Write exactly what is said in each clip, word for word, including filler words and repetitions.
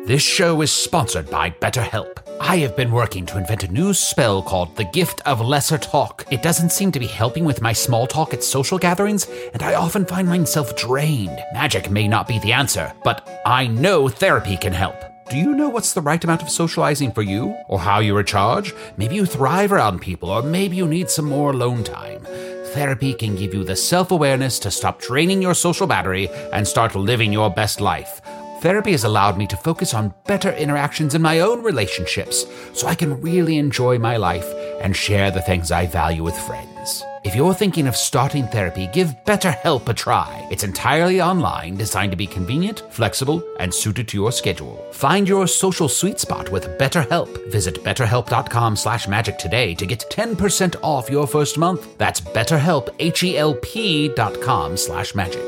This show is sponsored by BetterHelp. I have been working to invent a new spell called the Gift of Lesser Talk. It doesn't seem to be helping with my small talk at social gatherings, and I often find myself drained. Magic may not be the answer, but I know therapy can help. Do you know what's the right amount of socializing for you? Or how you recharge? Maybe you thrive around people, or maybe you need some more alone time. Therapy can give you the self-awareness to stop draining your social battery and start living your best life. Therapy has allowed me to focus on better interactions in my own relationships, so I can really enjoy my life and share the things I value with friends. If you're thinking of starting therapy, give BetterHelp a try. It's entirely online, designed to be convenient, flexible, and suited to your schedule. Find your social sweet spot with BetterHelp. Visit betterhelp.com slash magic today to get ten percent off your first month. That's BetterHelp, H-E-L-P dot com slash magic.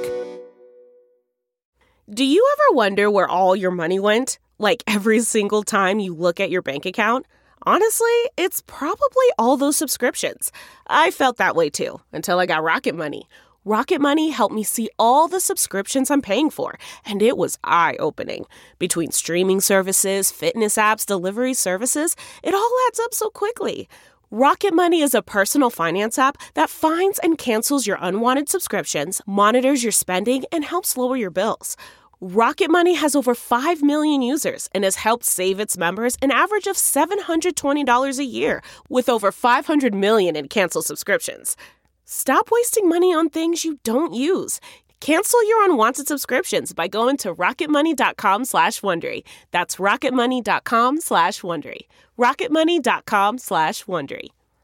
Do you ever wonder where all your money went? Like every single time you look at your bank account? Honestly, it's probably all those subscriptions. I felt that way too, until I got Rocket Money. Rocket Money helped me see all the subscriptions I'm paying for, and it was eye-opening. Between streaming services, fitness apps, delivery services, it all adds up so quickly. Rocket Money is a personal finance app that finds and cancels your unwanted subscriptions, monitors your spending, and helps lower your bills. Rocket Money has over five million users and has helped save its members an average of seven hundred twenty dollars a year, with over five hundred million in canceled subscriptions. Stop wasting money on things you don't use. Cancel your unwanted subscriptions by going to rocketmoney.com slash Wondery. That's rocketmoney.com slash Wondery. rocketmoney.com slash Wondery.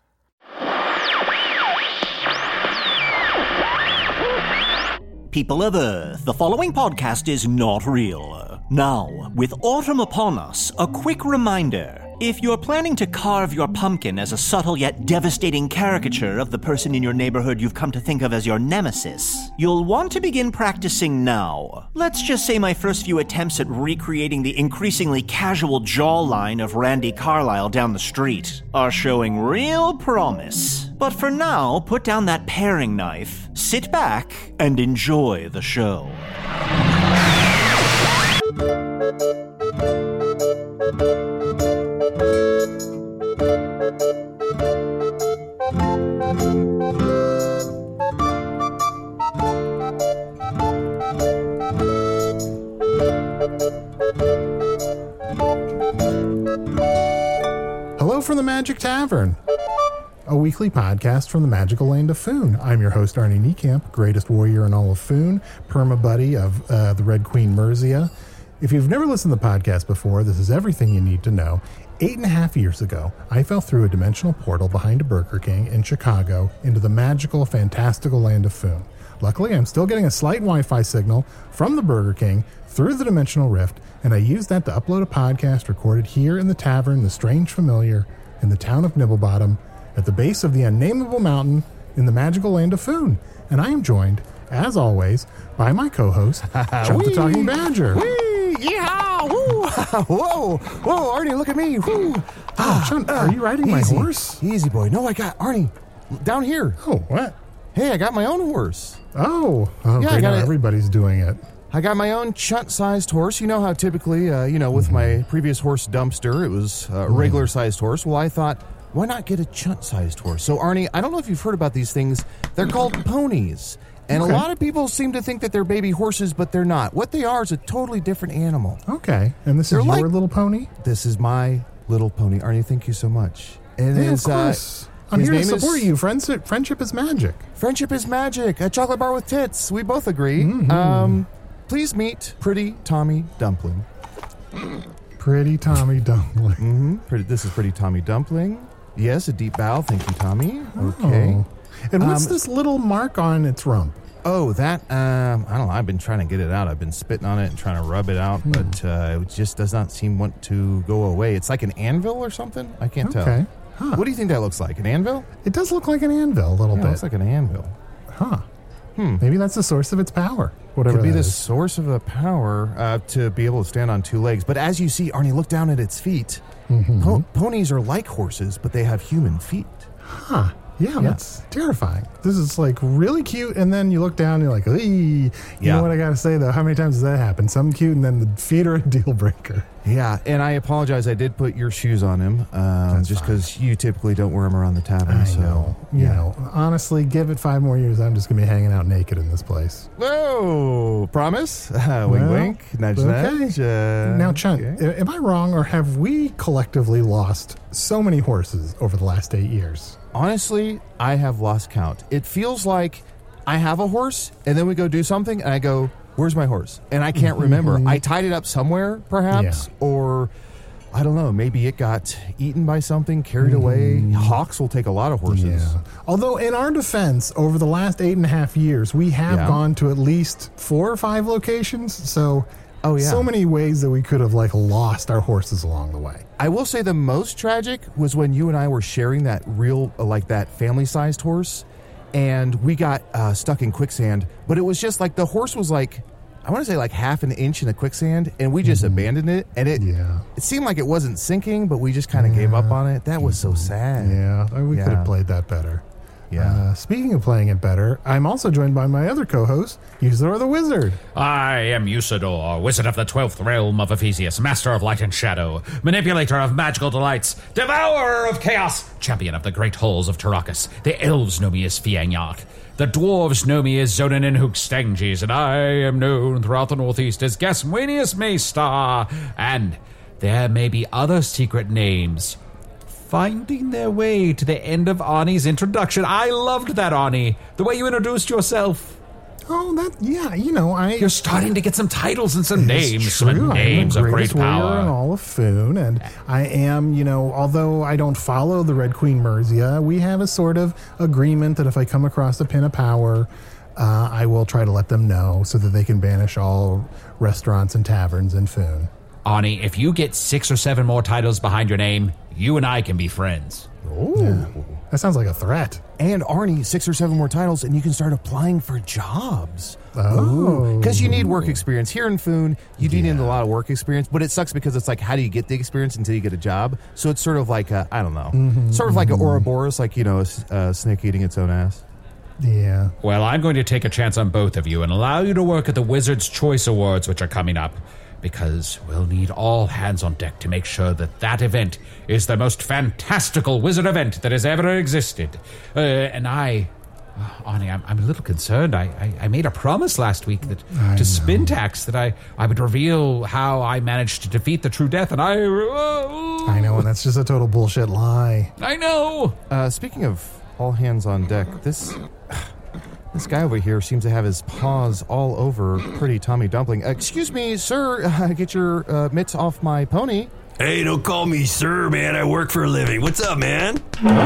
People of Earth, the following podcast is not real. Now, with autumn upon us, a quick reminder. If you're planning to carve your pumpkin as a subtle yet devastating caricature of the person in your neighborhood you've come to think of as your nemesis, you'll want to begin practicing now. Let's just say my first few attempts at recreating the increasingly casual jawline of Randy Carlyle down the street are showing real promise. But for now, put down that paring knife, sit back, and enjoy the show. Hello from the Magic Tavern, a weekly podcast from the magical land of Foon. I'm your host, Arnie Niekamp, greatest warrior in all of Foon, perma buddy of uh, the Red Queen Merzia. If you've never listened to the podcast before, this is everything you need to know. Eight and a half years ago, I fell through a dimensional portal behind a Burger King in Chicago into the magical, fantastical land of Foon. Luckily, I'm still getting a slight Wi-Fi signal from the Burger King through the dimensional rift, and I used that to upload a podcast recorded here in the tavern, The Strange Familiar, in the town of Nibblebottom, at the base of the unnameable mountain in the magical land of Foon. And I am joined, as always, by my co-host, Chunt the Talking Badger. Whee! Yeehaw! Woo! Whoa! Whoa, Arnie, look at me! Woo! Oh, Chunt, are you riding my easy, horse? Easy, boy. No, I got, Arnie, down here. Oh, what? Hey, I got my own horse. Oh, oh Yeah, I great, got now it. everybody's doing it. I got my own chunt-sized horse. You know how typically, uh, you know, with my previous horse, Dumpster, it was a regular-sized horse. Well, I thought, why not get a chunt-sized horse? So, Arnie, I don't know if you've heard about these things. They're called ponies. And Okay. a lot of people seem to think that they're baby horses, but they're not. What they are is a totally different animal. Okay, and this They're is like- your little pony? This is my little pony. Arnie, thank you so much. And Yeah, his, of course. Uh, I'm his here to name is- support you. Friendship, friendship is magic. Friendship is magic. A chocolate bar with tits. We both agree. Mm-hmm. Um, please meet Pretty Tommy Dumpling. Pretty Tommy Dumpling. Mm-hmm. Pretty, this is Pretty Tommy Dumpling. Yes, a deep bow. Thank you, Tommy. Okay. Oh. And what's Um, this little mark on its rump? Oh, that, um, I don't know. I've been trying to get it out. I've been spitting on it and trying to rub it out, Hmm. but uh, it just does not seem want to go away. It's like an anvil or something. I can't Okay. tell. Huh. What do you think that looks like? An anvil? It does look like an anvil a little Yeah, it bit. looks like an anvil. Huh. Hmm. Maybe that's the source of its power. Whatever Could be that the is. source of the power uh, to be able to stand on two legs. But as you see, Arnie, look down at its feet. Mhm. Po- ponies are like horses, but they have human feet. Huh. Yeah, Yeah. that's terrifying. This is like really cute, and then you look down and you're like, "Ee." You Yeah. know what I got to say though? How many times does that happen? Some cute, and then the feet are a deal breaker. Yeah, and I apologize. I did put your shoes on him, um, just because you typically don't wear them around the tavern. I so, know. You yeah. know, honestly, give it five more years. I'm just gonna be hanging out naked in this place. Whoa! Promise? Uh, wink, Well, wink. Nudge, okay. nudge. Uh, Now, Chunt, okay. a- am I wrong, or have we collectively lost so many horses over the last eight years? Honestly, I have lost count. It feels like I have a horse, and then we go do something, and I go, "Where's my horse?" And I can't remember. I tied it up somewhere, perhaps, or I don't know. Maybe it got eaten by something, carried away. Hawks will take a lot of horses. Yeah. Although, in our defense, over the last eight and a half years, we have Yeah. gone to at least four or five locations. So, Oh, yeah. so many ways that we could have like lost our horses along the way. I will say the most tragic was when you and I were sharing that real, uh, like that family-sized horse, and we got uh, stuck in quicksand. But it was just like the horse was like, I want to say like half an inch in the quicksand, and we just abandoned it. And it Yeah. it seemed like it wasn't sinking, but we just kind of gave up on it. That was so sad. Yeah, uh, we could Yeah. have played that better. Yeah. Uh, speaking of playing it better, I'm also joined by my other co-host, Usador the Wizard. I am Usador, wizard of the twelfth realm of Ephesius, master of light and shadow, manipulator of magical delights, devourer of chaos, champion of the great halls of Tarakas. The elves know me as Fiangyak. The dwarves know me as Zonin and Hookstangis, and I am known throughout the northeast as Gaswanius Maystar. And there may be other secret names finding their way to the end of Arnie's introduction. I loved that, Arnie. The way you introduced yourself. Oh, that yeah, you know, I You're starting to get some titles and some It's names, some true. names I'm of the great greatest warrior in power. all of Foon, and I am, you know, although I don't follow the Red Queen Merzia, we have a sort of agreement that if I come across a pin of power, uh, I will try to let them know so that they can banish all restaurants and taverns in Foon. Arnie, if you get six or seven more titles behind your name, you and I can be friends. Oh. That sounds like a threat. And Arnie, six or seven more titles, and you can start applying for jobs. Oh. Because you need work experience. Here in Foon, you do need a lot of work experience, but it sucks because it's like, how do you get the experience until you get a job? So it's sort of like, a, I don't know, Mm-hmm, sort of like an Ouroboros, like, you know, a, s- a snake eating its own ass. Yeah. Well, I'm going to take a chance on both of you and allow you to work at the Wizard's Choice Awards, which are coming up, because we'll need all hands on deck to make sure that that event is the most fantastical wizard event that has ever existed. Uh, and I, uh, Arnie, I'm, I'm a little concerned. I, I, I made a promise last week that to Spintax that I, I would reveal how I managed to defeat the True Death, and I... Uh, I know, and that's just a total bullshit lie. I know! Uh, speaking of all hands on deck, this this guy over here seems to have his paws all over Pretty Tommy Dumpling. Uh, excuse me, sir, uh, get your uh, mitts off my pony. Hey, don't call me sir, man. I work for a living. What's up, man?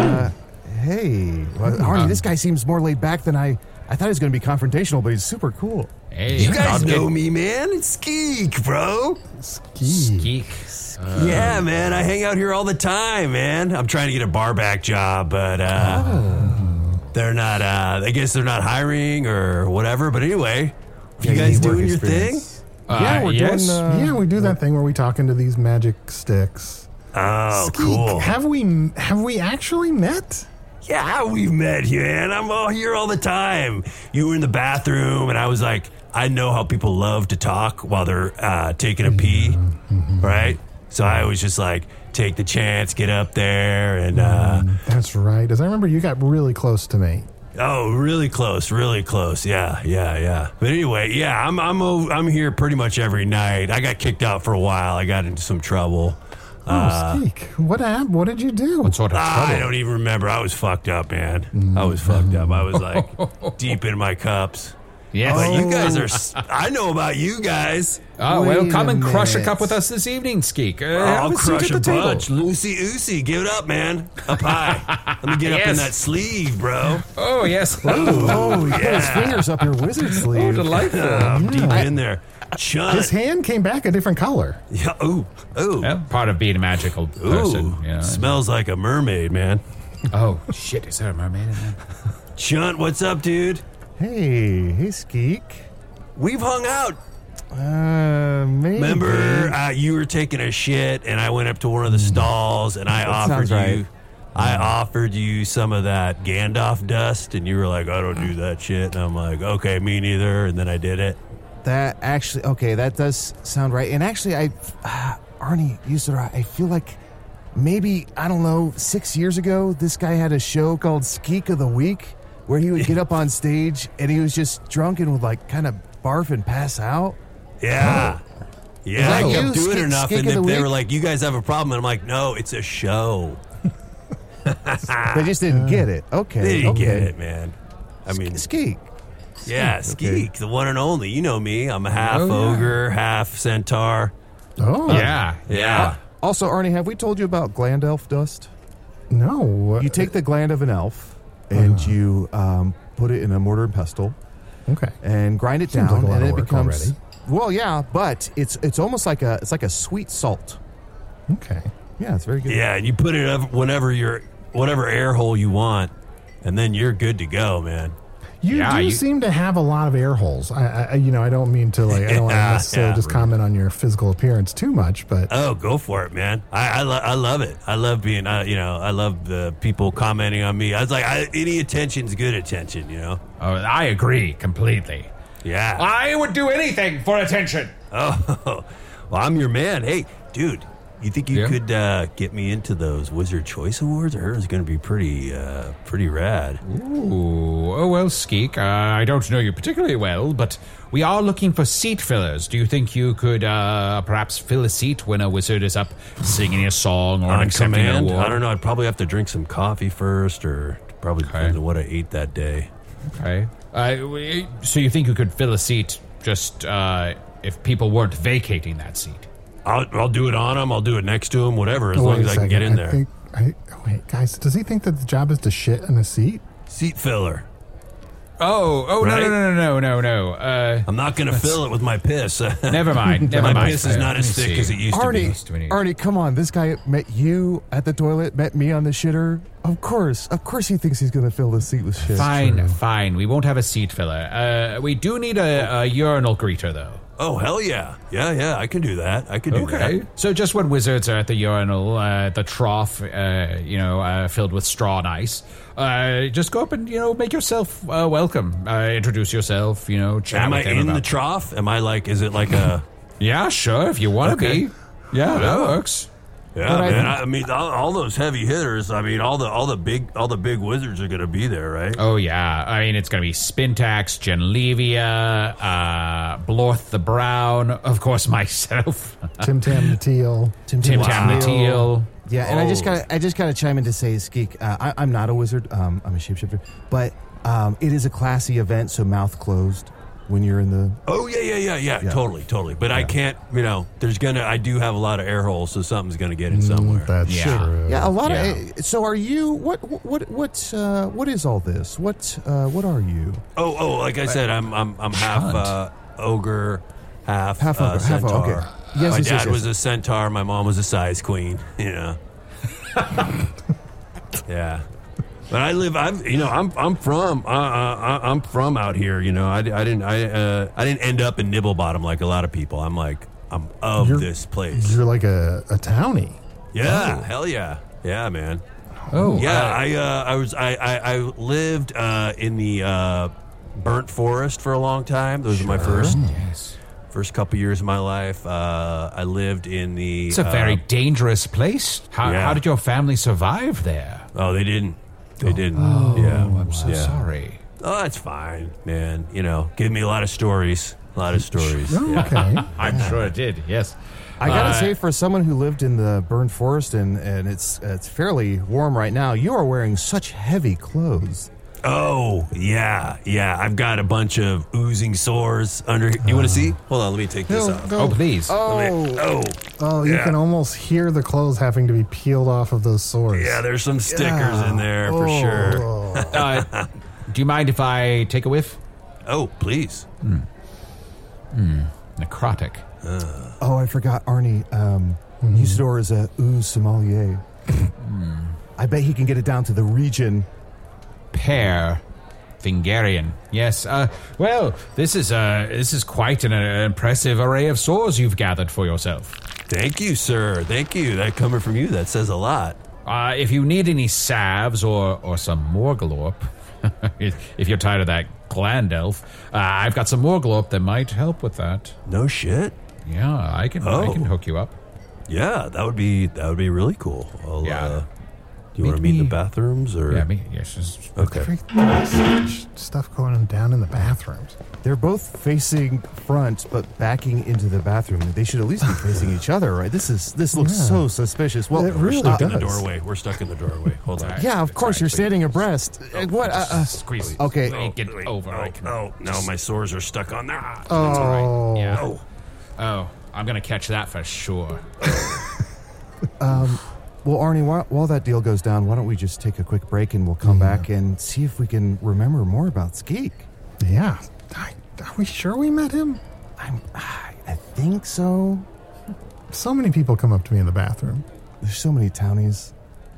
Hey, well, Arnie, this guy seems more laid back than I... I thought he was going to be confrontational, but he's super cool. Hey, You guys I'll know get- me, man. It's Geek, bro. Ski. Geek. yeah, man. I hang out here all the time, man. I'm trying to get a bar back job, but uh, they're not, uh, I guess they're not hiring or whatever. But anyway, you Yeah, guys need work doing your thing? experience. Uh, we're yes. doing... Uh, Yeah, we do that thing where we talk into these magic sticks. Oh, Skeek, cool. Have we have we actually met? Yeah, we've met you, man. I'm all here all the time. You were in the bathroom, and I was like, I know how people love to talk while they're uh, taking a pee, right? So I was just like, take the chance, get up there, and uh, That's right. As I remember, you got really close to me. oh, really close, really close. Yeah, yeah, yeah. But anyway, yeah, I'm I'm o- I'm here pretty much every night. I got kicked out for a while. I got into some trouble. Oh, Skeek, what happened? What did you do? What sort of Ah, trouble? I don't even remember. I was fucked up, man. I was fucked up. I was like deep in my cups. Yes. But you guys are. s- I know about you guys. Oh, well, Wait come a and crush a minute. cup with us this evening, Skeek. Uh, Oh, have I'll a seat crush at a the table. bunch. Lucy Oosie, give it up, man. Up high. Let me get up in Yes. that sleeve, bro. Oh, yes. Oh, he put his yeah. fingers up your wizard Oh, sleeve. delightful. I'm deep in there. Chunt. His hand came back a different color. Yeah. Ooh. Ooh. Well, part of being a magical person. Ooh. You know. Smells like a mermaid, man. Oh, shit. Is there a mermaid in there? Chunt, what's up, dude? Hey, hey, Skeek. We've hung out. Uh, maybe. Remember, uh, you were taking a shit, and I went up to one of the stalls, and I That offered sounds right. you I offered you some of that Gandalf dust, and you were like, I don't do that shit. And I'm like, okay, me neither. And then I did it. That actually, okay, that does sound right. And actually, I, uh, Arnie, Usador, I feel like maybe, I don't know, six years ago, this guy had a show called Skeek of the Week where he would get up on stage and he was just drunk and would like kind of barf and pass out. Yeah. Oh. Yeah, I you? kept doing Skeek- enough, Skeek and of the they week? were like, you guys have a problem. And I'm like, no, it's a show. They just didn't get it. Okay. They didn't okay. get it, man. I mean, Skeek. yeah, Skeek, the one and only. You know me. I'm a half Oh, yeah. ogre, half centaur. Oh. Yeah, Yeah. Also, Arnie, have we told you about gland elf dust? No. You take the gland of an elf and Uh. you um, put it in a mortar and pestle Okay. and grind it Seems down, like a lot and of it work becomes already. well, yeah, but it's it's almost like a it's like a sweet salt. Okay. Yeah, it's very good. Yeah, and you put it up whenever you're, whatever air hole you want, and then you're good to go, man. You Yeah, do you- seem to have a lot of air holes. I, I, you know, I don't mean to like. I don't want to Yeah, necessarily yeah. just comment on your physical appearance too much, but Oh, go for it, man. I I, lo- I love it. I love being, uh, you know, I love the people commenting on me. I was like, I, any attention's good attention, you know? Oh, I agree completely. Yeah. I would do anything for attention. Oh, well, I'm your man. Hey, dude, you think you Yeah? could uh, get me into those Wizard Choice Awards? I heard it's going to be pretty, uh, pretty rad. Ooh, oh well, Skeek. Uh, I don't know you particularly well, but we are looking for seat fillers. Do you think you could uh, perhaps fill a seat when a wizard is up singing a song or On accepting an command? award? I don't know. I'd probably have to drink some coffee first, or probably depends on what I ate that day. Okay. Uh, w- so you think you could fill a seat just uh, if people weren't vacating that seat? I'll, I'll do it on them. I'll do it next to them. Whatever, as Oh, long wait as a I can get second. in there. I think, I, oh, wait, guys, does he think that the job is to shit in a seat? Seat filler. Oh, oh Right? no, no, no, no, no, no. Uh, I'm not going to fill it with my piss. never mind. Never my mind. piss is not Let as me thick see. as it used to Arnie, be. Arnie, come on! This guy met you at the toilet, met me on the shitter. Of course, of course, he thinks he's going to fill the seat with shit. Fine, fine. We won't have a seat filler. Uh, we do need a, a urinal greeter, though. Oh, hell yeah. Yeah, yeah, I can do that. I can do Okay. that. So just when wizards are at the urinal, uh, the trough, uh, you know, uh, filled with straw and ice, uh, just go up and, you know, make yourself uh, welcome. Uh, introduce yourself, you know, chat Am I with them in about the trough? Am I like, is it like a... Yeah, sure, if you want to Okay. be. Yeah, that Yeah. works. Yeah, But I man. think- I, I mean, all, all those heavy hitters. I mean, all the all the big all the big wizards are going to be there, right? Oh, yeah. I mean, it's going to be Spintax, Genlevia, uh, Blorth the Brown, of course, myself, Tim Tam the Teal. Tim Tim Tam the Teal. Yeah, and I just Oh. got I just got to chime in to say, Skeek, uh, I, I'm not a wizard. Um, I'm a shapeshifter, but um, it is a classy event, so mouth closed when you're in the. Oh yeah, yeah, yeah, yeah, Yeah. Totally, totally. But I can't. You know, there's gonna. I do have a lot of air holes, so something's going to get in somewhere. Mm, that's Yeah. true. Yeah, a lot Yeah. of. uh, So, are you what what what uh, what is all this? What uh, what are you? Oh, oh, like I said, I'm I'm I'm half Shunt. uh, ogre, half Half uh, ogre, half centaur. ogre. Yes, my yes, dad yes, yes. was a centaur. My mom was a size queen. You know. Yeah. But I live. I'm. You know. I'm. I'm from. Uh, uh, I'm from out here. You know. I, I didn't. I. Uh, I didn't end up in Nibblebottom like a lot of people. I'm like. I'm of You're- this place. You're like a, a townie. Yeah. Hell yeah. Yeah, man. Oh, Yeah. uh, I. Uh, I was. I. I, I lived uh, in the uh, burnt forest for a long time. Those were my first. yes. First couple years of my life. Uh, I lived in the. It's a very uh, dangerous place. How, yeah. how did your family survive there? oh, they didn't. They didn't. Oh, yeah. I'm so yeah. sorry. Oh, that's fine, man. You know, give me a lot of stories. A lot of stories. Oh, Yeah. okay. I'm sure it did, yes. I gotta Uh, say, for someone who lived in the burned forest and, and it's it's fairly warm right now, you are wearing such heavy clothes. Oh, yeah, yeah. I've got a bunch of oozing sores under. You want to see? Hold on, let me take this Go, off. go. Oh, please. Let me- oh, Oh, you Yeah. can almost hear the clothes having to be peeled off of those sores. yeah. There's some stickers in there for Oh. sure. Uh, do you mind if I take a whiff? Oh, please. Necrotic. Oh, I forgot, Arnie. Um, Usador is a ooze sommelier. I bet he can get it down to the region. Pear. Fingarian. Yes. Uh, well, this is uh, this is quite an uh, impressive array of sores you've gathered for yourself. Thank you, sir. Thank you. That coming from you, that says a lot. Uh, if you need any salves or, or some Morglorp, if you're tired of that gland elf, uh, I've got some Morglorp that might help with that. No shit. Yeah, I can. Oh. I can hook you up. Yeah, that would be that would be really cool. I'll, Yeah. Uh, do you want to Meet meet in me- the bathrooms or? Yeah, me. Yes. Just, Okay. Freak- there's so much stuff going on down in the bathrooms. They're both facing front, but backing into the bathroom. They should at least be facing each other, right? This is this looks Yeah. so suspicious. Well, It We're really stuck in the does. doorway. We're stuck in the doorway. Hold on. yeah, of course, Sorry, you're please. standing abreast. Uh, what? Uh, uh, squeeze. okay. Make it over. I Oh, can- oh, no, my sores are stuck on there. Ah, Oh, that's all right. Yeah. Oh, Oh, I'm gonna catch that for sure. Well, Arnie, while, while that deal goes down, why don't we just take a quick break and we'll come back and see if we can remember more about Skeek. yeah. I, are we sure we met him? I'm, I think so. So many people come up to me in the bathroom. There's so many townies.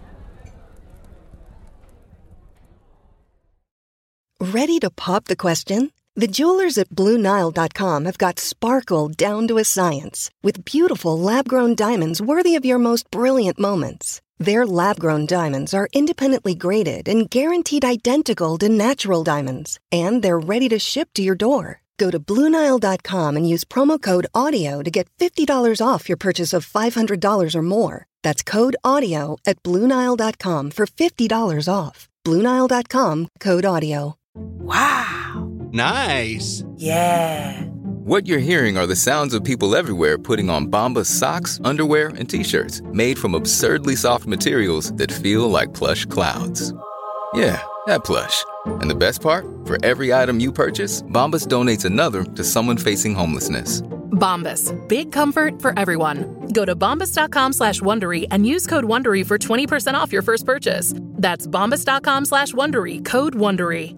Ready to pop the question? The jewelers at Blue Nile dot com have got sparkle down to a science with beautiful lab-grown diamonds worthy of your most brilliant moments. Their lab-grown diamonds are independently graded and guaranteed identical to natural diamonds, and they're ready to ship to your door. Go to Blue Nile dot com and use promo code AUDIO to get fifty dollars off your purchase of five hundred dollars or more. That's code AUDIO at Blue Nile dot com for fifty dollars off. Blue Nile dot com, code AUDIO. Wow. Nice. Yeah. What you're hearing are the sounds of people everywhere putting on Bombas socks, underwear, and T-shirts made from absurdly soft materials that feel like plush clouds. Yeah, that plush. And the best part? For every item you purchase, Bombas donates another to someone facing homelessness. Bombas. Big comfort for everyone. Go to bombas dot com slash Wondery and use code Wondery for twenty percent off your first purchase. That's bombas dot com slash Wondery. Code Wondery.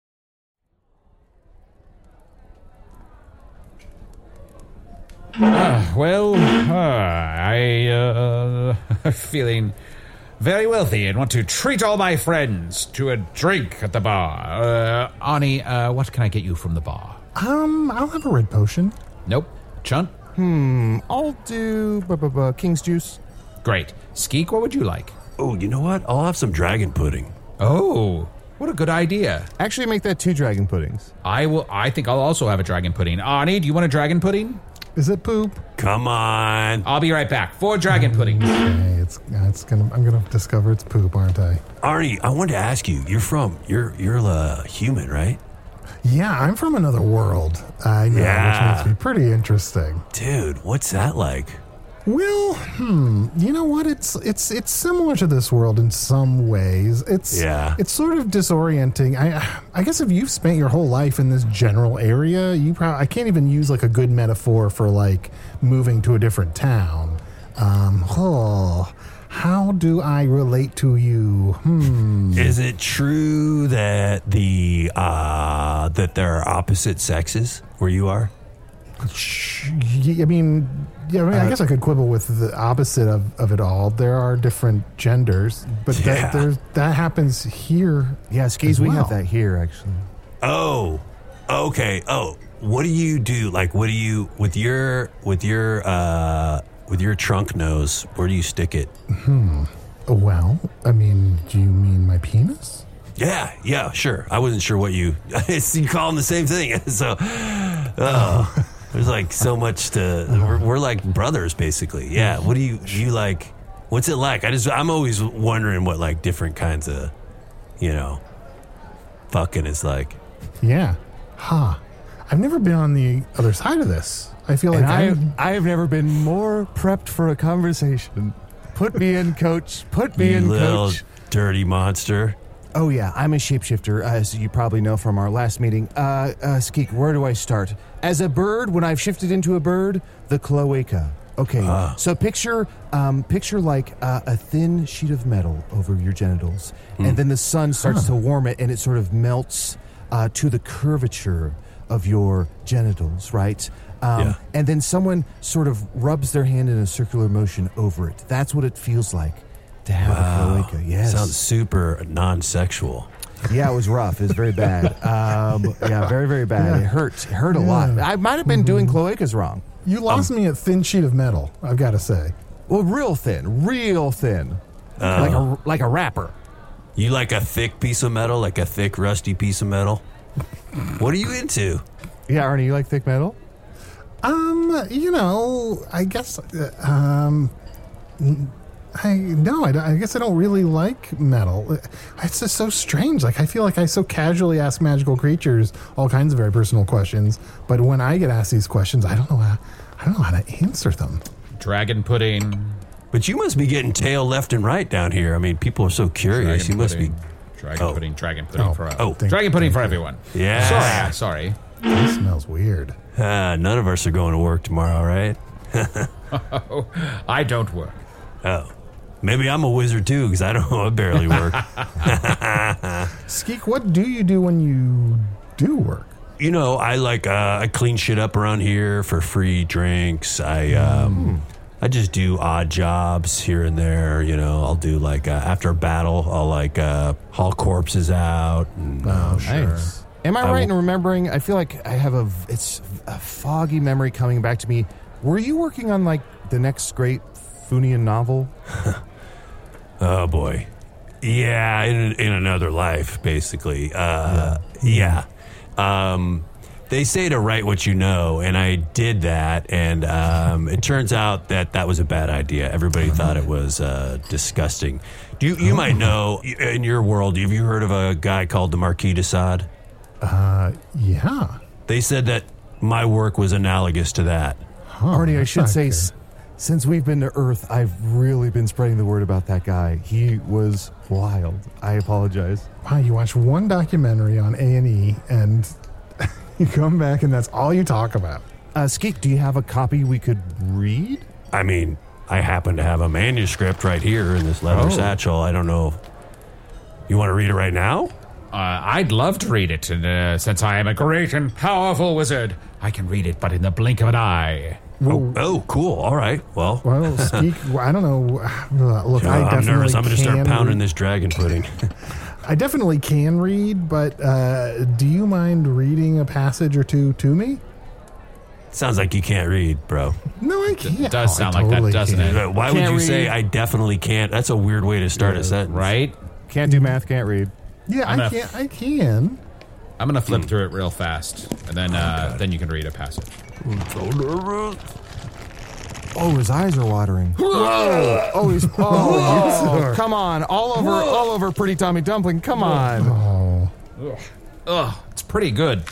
Uh, well, uh, I, uh, am feeling very wealthy and want to treat all my friends to a drink at the bar. Uh, Arnie, uh, what can I get you from the bar? Um, I'll have a red potion. Nope. Chunt? Hmm, I'll do bu- bu- bu- King's Juice. Great. Skeek, what would you like? oh, you know what? I'll have some dragon pudding. Oh, what a good idea. Actually, make that two dragon puddings. I will. I think I'll also have a dragon pudding. Arnie, do you want a dragon pudding? Is it poop? Come on. I'll be right back. Four dragon puddings. Okay, it's it's gonna. I'm gonna discover it's poop, aren't I? Arnie, I wanted to ask you, you're from, you're you're a human, right? Yeah, I'm from another world. I know, Yeah. which makes me pretty interesting. Dude, what's that like? Well, hmm, you know what? It's it's it's similar to this world in some ways. It's Yeah. It's sort of disorienting. I I guess if you've spent your whole life in this general area, you probably I can't even use like a good metaphor for like moving to a different town. Um, oh, how do I relate to you? Hmm. Is it true that the uh that there are opposite sexes where you are? I mean, yeah, I mean, I guess I could quibble with the opposite of, of it all. There are different genders, but Yeah. that there's, that happens here. Yeah, skis, as we well. have that here, actually. Oh, okay. Oh, what do you do? Like, what do you with your with your uh with your trunk nose? Where do you stick it? Well, I mean, do you mean my penis? Yeah, yeah, sure. I wasn't sure what you you call them the same thing. So, oh, there's like so much to. We're, we're like brothers, basically. Yeah. What do you you like? What's it like? I just I'm always wondering what like different kinds of, you know, fucking is like. Yeah. Huh. I've never been on the other side of this. I feel like And I, I'm, I have never been more prepped for a conversation. Put me in, coach. Put me You in, little coach. dirty monster. Oh, yeah, I'm a shapeshifter, as you probably know from our last meeting. Uh, uh, Skeek, where do I start? As a bird, when I've shifted into a bird, the cloaca. Okay, Ah. so picture um, picture like uh, a thin sheet of metal over your genitals, and then the sun starts to warm it, and it sort of melts uh, to the curvature of your genitals, right? Um, Yeah. And then someone sort of rubs their hand in a circular motion over it. That's what it feels like to have a cloaca. Yes. Sounds super non-sexual. Yeah, it was rough. It was very bad. Um, yeah, very, very bad. It hurt. It hurt a lot. I might have been doing cloacas wrong. you lost me at thin sheet of metal, I've got to say. Well, real thin. Real thin. Uh, like a like a rapper. You like a thick piece of metal, like a thick, rusty piece of metal? What are you into? Yeah, Arnie, you like thick metal? Um, you know, I guess, uh, um, I, no, I, I guess I don't really like metal. It's just so strange. Like, I feel like I so casually ask magical creatures all kinds of very personal questions, but when I get asked these questions, I don't know how, I don't know how to answer them. Dragon pudding. But you must be getting tail left and right down here. I mean, people are so curious. Dragon you must pudding. be... Dragon Oh. pudding, dragon pudding Oh. for Oh. dragon pudding for everyone. Yeah. Sorry, sorry. This smells weird. Ah, none of us are going to work tomorrow, right? Oh, I don't work. Oh. Maybe I'm a wizard, too, because I don't I barely work. Skeek, what do you do when you do work? You know, I like, uh, I clean shit up around here for free drinks. I, um... I just do odd jobs here and there. You know, I'll do like uh, after a battle, I'll like uh, haul corpses out. And, Oh, uh, sure. Nice. Am I, I right will- in remembering? I feel like I have a it's a foggy memory coming back to me. Were you working on like the next great Funian novel? oh boy, yeah, in in another life, basically. Uh, yeah. yeah. Um, they say to write what you know, and I did that, and um, it turns out that that was a bad idea. Everybody thought it was uh, disgusting. Do you, you might know, in your world, have you heard of a guy called the Marquis de Sade? Uh, yeah. They said that my work was analogous to that. Huh, Arnie, I that's should not say, good. s- since we've been to Earth, I've really been spreading the word about that guy. He was wild. I apologize. Wow, you watch one documentary on A and E, and you come back, and that's all you talk about. Uh, Skeek, do you have a copy we could read? I mean, I happen to have a manuscript right here in this leather Oh. satchel. I don't know. You want to read it right now? Uh, I'd love to read it, and uh, since I am a great and powerful wizard, I can read it, but in the blink of an eye. Oh, oh, cool. All right. Well, Well, Skeek, I don't know. Uh, Look, uh, I definitely I'm nervous. I'm going to start can pounding read- this dragon pudding. I definitely can read, but uh, do you mind reading a passage or two to me? Sounds like you can't read, bro. No, I can't. It does Oh, I sound like that, totally doesn't can. it? Uh, Why would Can't you read. say I definitely can't? That's a weird way to start a sentence. Right? Can't do math, can't read. Yeah, I'm I gonna- can. I can. I'm going to flip through it real fast, and then uh, then you can read a passage. I'm so nervous. Oh, his eyes are watering. Whoa! Oh, he's oh, come on, all over, all over, pretty Tommy Dumpling. Come on. Oh, Ugh, it's pretty good.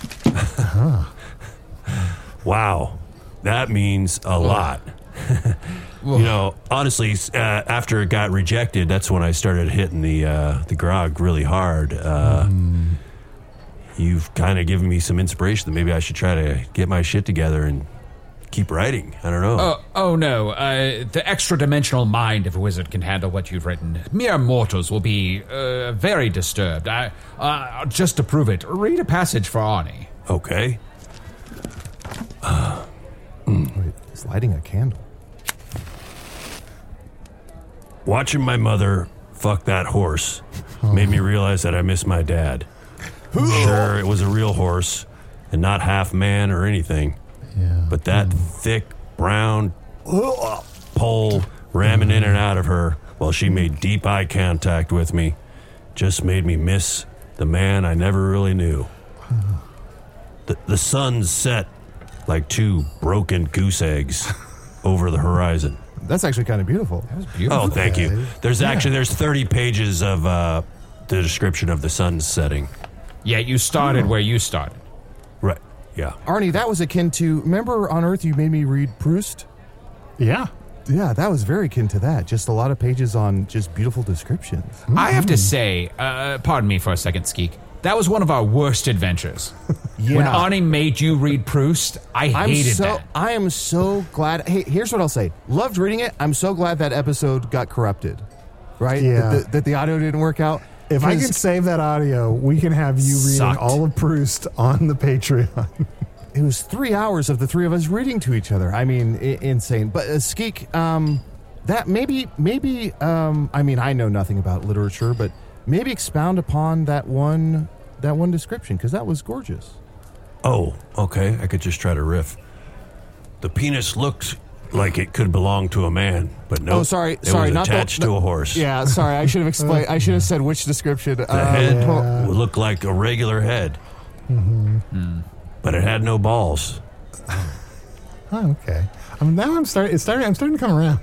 Wow. That means a lot. You know, honestly, uh, after it got rejected, that's when I started hitting the uh, the grog really hard. Uh, Mm. You've kind of given me some inspiration that maybe I should try to get my shit together and keep writing. I don't know. Oh, oh no, uh, the extra-dimensional mind of a wizard can handle what you've written. Mere mortals will be uh, very disturbed. I, uh, just to prove it, read a passage for Arnie. Okay. Wait, he's lighting a candle. Watching my mother fuck that horse made me realize that I miss my dad. Sure, it was a real horse and not half man or anything. yeah. But that thick brown pole ramming in and out of her while she made deep eye contact with me just made me miss the man I never really knew. The, the sun set like two broken goose eggs over the horizon. That's actually kind of beautiful. Oh, thank you. Okay. There's Yeah. actually there's thirty pages of uh, the description of the sun setting. Yeah, you started where you started. Right. Yeah. Arnie, that was akin to. Remember on Earth, you made me read Proust. Yeah. Yeah, that was very akin to that. Just a lot of pages on just beautiful descriptions. I have to say, uh, pardon me for a second, Skeek, that was one of our worst adventures. Yeah. When Arnie made you read Proust, I I'm hated so that. I am so glad. Hey, here's what I'll say. Loved reading it. I'm so glad that episode got corrupted. Right? Yeah. That the, that the audio didn't work out. If I 'Cause can save that audio, we can have you reading Sucked. all of Proust on the Patreon. it was three hours of the three of us reading to each other. I mean, I- insane. But uh, Skeek, um, that maybe maybe um, I mean, I know nothing about literature, but maybe expound upon that one that one description because that was gorgeous. Oh, okay. I could just try to riff. The penis looked like it could belong to a man, but no. Oh, sorry, it sorry, was not attached the, to no, a horse. Yeah, sorry, I should have explained. I should have said which description. The uh, head well, would look like a regular head, Mm-hmm. mm. but it had no balls. Oh, okay. Um, now I'm starting. It's starting. I'm starting to come around.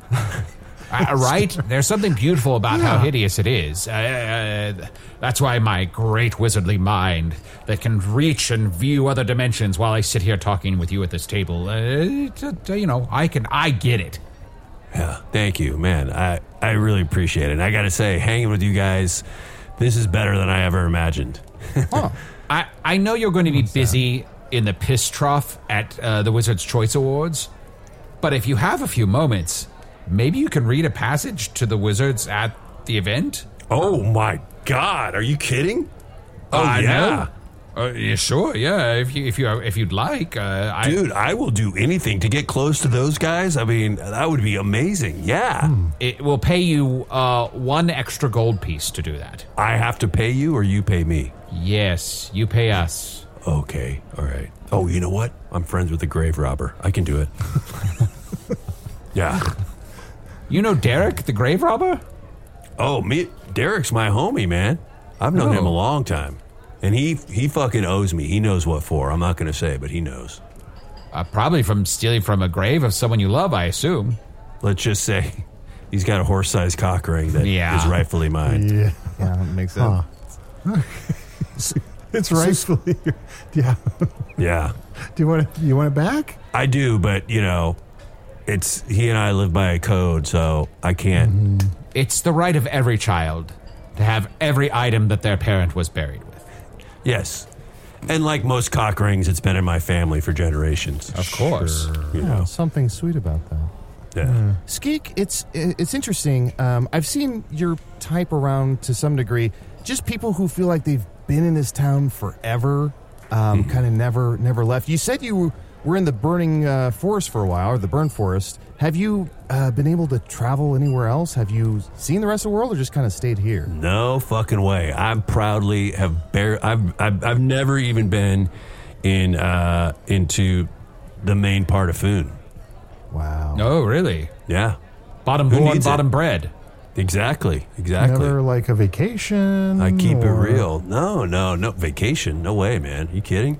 Uh, right? There's something beautiful about Yeah. how hideous it is. Uh, uh, that's why my great wizardly mind that can reach and view other dimensions while I sit here talking with you at this table. Uh, t- t- you know, I can. I get it. Yeah, thank you, man. I, I really appreciate it. And I got to say, hanging with you guys, this is better than I ever imagined. oh. I, I know you're going to be busy in the piss trough at uh, the Wizard's Choice Awards, but if you have a few moments, maybe you can read a passage to the wizards at the event? Oh, my God. Are you kidding? Oh, uh, yeah. No. Uh, yeah, sure, yeah, if you if you if you'd like, uh, I, Dude, I will do anything to get close to those guys. I mean, that would be amazing. Yeah. Hmm. It will pay you uh, one extra gold piece to do that. I have to pay you or you pay me? Yes, you pay us. Okay, all right. Oh, you know what? I'm friends with the grave robber. I can do it. Yeah. You know Derek, the grave robber? Oh, me, Derek's my homie, man. I've known Oh. him a long time. And he he fucking owes me. He knows what for. I'm not going to say, but he knows. Uh, probably from stealing from a grave of someone you love, I assume. Let's just say he's got a horse-sized cock ring that Yeah. is rightfully mine. Yeah. Yeah, that makes sense. Huh. It's rightfully. Yeah. Yeah. Do you want it? You want it back? I do, but, you know, it's he and I live by a code, so I can't. Mm-hmm. It's the right of every child to have every item that their parent was buried with. Yes. And like most cock rings, it's been in my family for generations. Of course. You know. Oh, something sweet about that. Yeah. Skeek, it's it's interesting. Um, I've seen your type around to some degree. Just people who feel like they've been in this town forever, um, Mm-hmm. kind of never never left. You said you were in the burning uh, forest for a while, or the burn forest. Have you uh, been able to travel anywhere else? Have you seen the rest of the world, or just kind of stayed here? No fucking way. I proudly have bare. I've, I've I've never even been in uh, into the main part of Foon. Wow. Oh, really? Yeah. Bottom Who born, needs it? bottom bred. Exactly. Exactly. Never like a vacation. I keep it or- real. No, no, no vacation. No way, man. You kidding?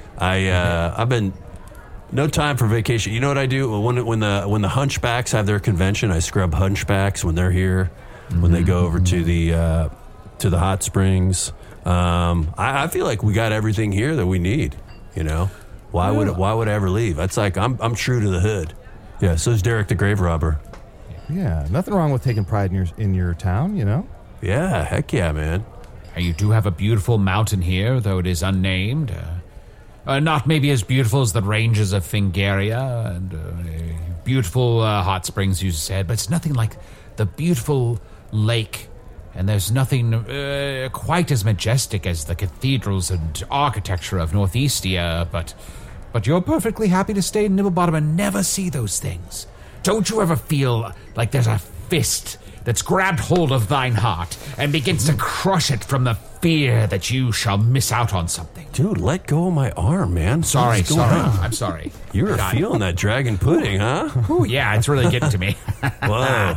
I uh, I've been no time for vacation. You know what I do when when the when the hunchbacks have their convention? I scrub hunchbacks when they're here. When they go over to the uh, to the hot springs. Um, I, I feel like we got everything here that we need. You know, why would why would I ever leave? That's like I'm I'm true to the hood. Yeah. So is Derek the grave robber. Yeah, nothing wrong with taking pride in your in your town, you know. Yeah. Heck yeah, man. And you do have a beautiful mountain here, though it is unnamed. Uh, uh, not maybe as beautiful as the ranges of Fingaria and uh, beautiful uh, hot springs, you said, but it's nothing like the beautiful lake. And there's nothing uh, quite as majestic as the cathedrals and architecture of Northeastia, but but you're perfectly happy to stay in Nibblebottom and never see those things. Don't you ever feel like there's a fist that's grabbed hold of thine heart and begins to crush it from the fear that you shall miss out on something? Dude, let go of my arm, man. Sorry, What's going sorry. on? I'm sorry. You were God. feeling that dragon pudding, huh? Ooh, yeah, it's really getting to me. Whoa.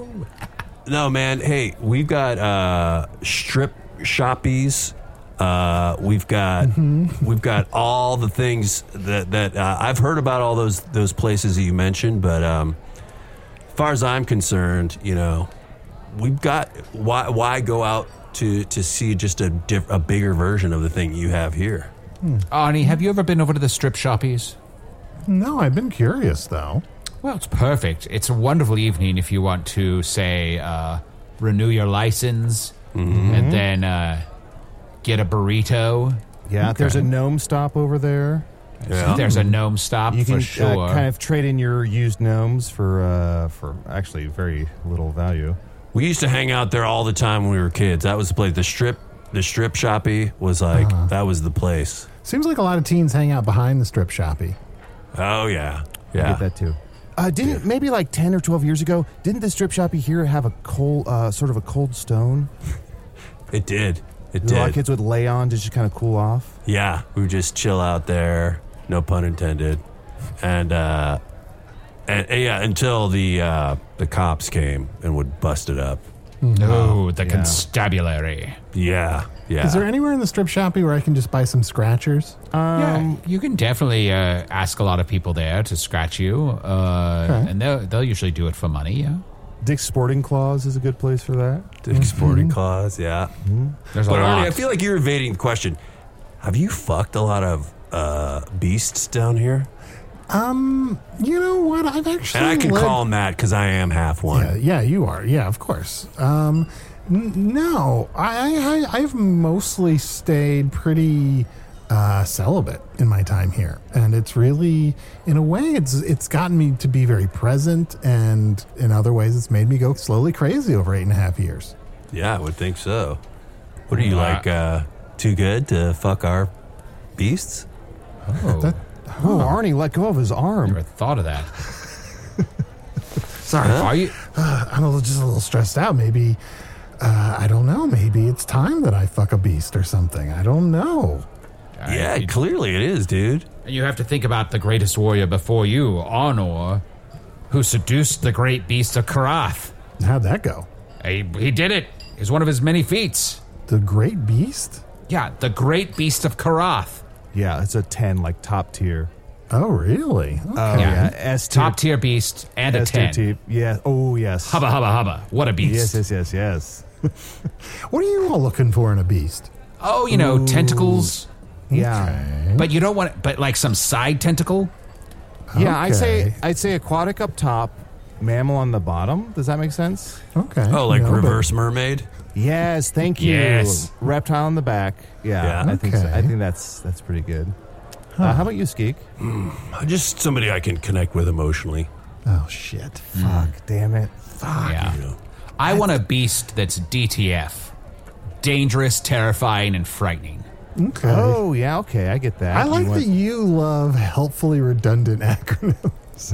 No, man. Hey, we've got uh, strip shoppies. Uh, we've got we've got all the things that that uh, I've heard about all those those places that you mentioned, but um, as far as I'm concerned, you know, we've got why why go out to to see just a diff, a bigger version of the thing you have here. Arnie, have you ever been over to the strip shoppies? No, I've been curious though. Well, it's perfect. It's a wonderful evening if you want to, say, uh, renew your license Mm-hmm. and then uh, get a burrito. Yeah, there's a gnome stop over there. Yeah. There's a gnome stop You for can sure. uh, kind of trade in your used gnomes for uh, for actually very little value. We used to hang out there all the time when we were kids. That was the place. The strip, the strip shoppy was like Uh-huh. that was the place. Seems like a lot of teens hang out behind the strip shoppy. Oh yeah, I yeah. get that too. Uh, didn't maybe like ten or twelve years ago? Didn't the strip shoppy here have a cold, uh, sort of a cold stone? It did. It A lot of did. kids would lay on to just kind of cool off. Yeah, we would just chill out there. No pun intended. And uh, And, and yeah, until the uh, the cops came and would bust it up. No, the yeah. constabulary. Yeah, yeah. Is there anywhere in the strip shoppy where I can just buy some scratchers? Yeah, you can definitely uh, ask a lot of people there to scratch you, uh, Okay. and they'll, they'll usually do it for money, yeah. Dick's Sporting Claws is a good place for that. Dick's Sporting Claws, yeah. There's a But lot. Arnie, I feel like you're evading the question. Have you fucked a lot of uh, beasts down here? Um, you know what? I've actually And I can lived- call them that because I am half one. Yeah, yeah, you are. Yeah, of course. Um, n- no, I, I, I've mostly stayed pretty uh, celibate in my time here, and it's really, in a way, it's it's gotten me to be very present, and in other ways, it's made me go slowly crazy over eight and a half years. Yeah, I would think so. What are you, Uh, like, uh, too good to fuck our beasts? Oh, That- Oh, Arnie let go of his arm. never thought of that. Sorry, are you? Uh, I'm a little, just a little stressed out. Maybe, uh, I don't know. Maybe it's time that I fuck a beast or something. I don't know. Yeah, I- clearly it is, dude. You have to think about the greatest warrior before you, Arnor, who seduced the great beast of Karath. How'd that go? He, he did it. It's one of his many feats. The great beast? Yeah, the great beast of Karath. Yeah, it's a ten, like top tier. Oh, really? Okay. Oh, yeah. S tier. Top tier beast and a S tier ten. team. Yeah. Oh, yes. Hubba, hubba, hubba. What a beast. Yes, yes, yes, yes. What are you all looking for in a beast? Oh, you know, tentacles. Yeah. But you don't want, but like some side tentacle? Yeah, I'd say Okay. I'd say aquatic up top, mammal on the bottom. Does that make sense? Okay. Oh, like No, but- reverse mermaid? Yes, thank you. Yes. Reptile on the back. Yeah, Yeah. I think so. Okay. I think that's that's pretty good. Uh, how about you, Skeek? Just somebody I can connect with emotionally. Oh, shit. Fuck, damn it. Fuck. Yeah. You know. I want a beast that's D T F. Dangerous, terrifying, and frightening. Okay. Oh, yeah, okay, I get that. I like You want- that you love helpfully redundant acronyms.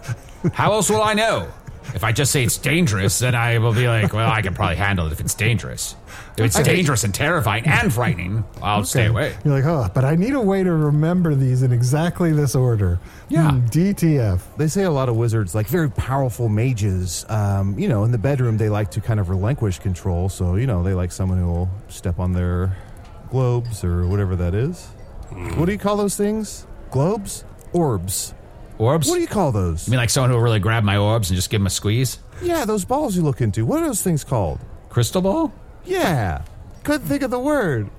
How else will I know? If I just say it's dangerous, then I will be like, well, I can probably handle it if it's dangerous. If it's dangerous and terrifying and frightening, I'll stay away. You're like, oh, but I need a way to remember these in exactly this order. Yeah. Hmm, D T F. They say a lot of wizards, like very powerful mages, um, you know, in the bedroom, they like to kind of relinquish control. So, you know, they like someone who will step on their globes or whatever that is. What do you call those things? Globes? Orbs. Orbs? What do you call those? You mean like someone who will really grab my orbs and just give them a squeeze? Yeah, those balls you look into. What are those things called? Crystal ball? Yeah. Couldn't think of the word.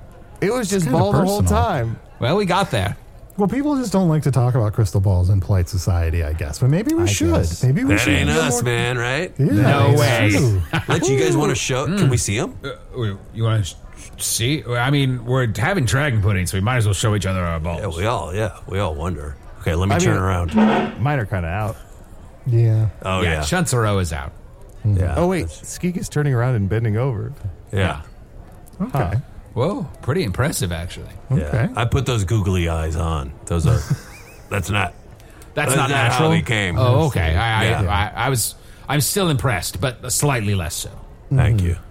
It was just kinda ball the whole personal. time. Well, we got there. Well, people just don't like to talk about crystal balls in polite society, I guess. But maybe we I should. guess. Maybe we That should. ain't get us, more- man, right? Yeah, No it's way. true. Let you guys want to show. Can we see them? Uh, you want to see? I mean, we're having dragon pudding, so we might as well show each other our balls. Yeah, we all. Yeah, we all wonder. Okay, let me I turn mean- around. Mine are kind of out. Yeah. Oh yeah, yeah, Shunsaro is out. yeah. Oh, wait. That's- Skeek is turning around and bending over. yeah. Okay. Whoa, pretty impressive, actually. Yeah. Okay. I put those googly eyes on. Those are. That's not. That's That's not not how natural. they came. Oh, okay. I, Yeah. I, I, I was. I'm still impressed, but slightly less so. Thank you.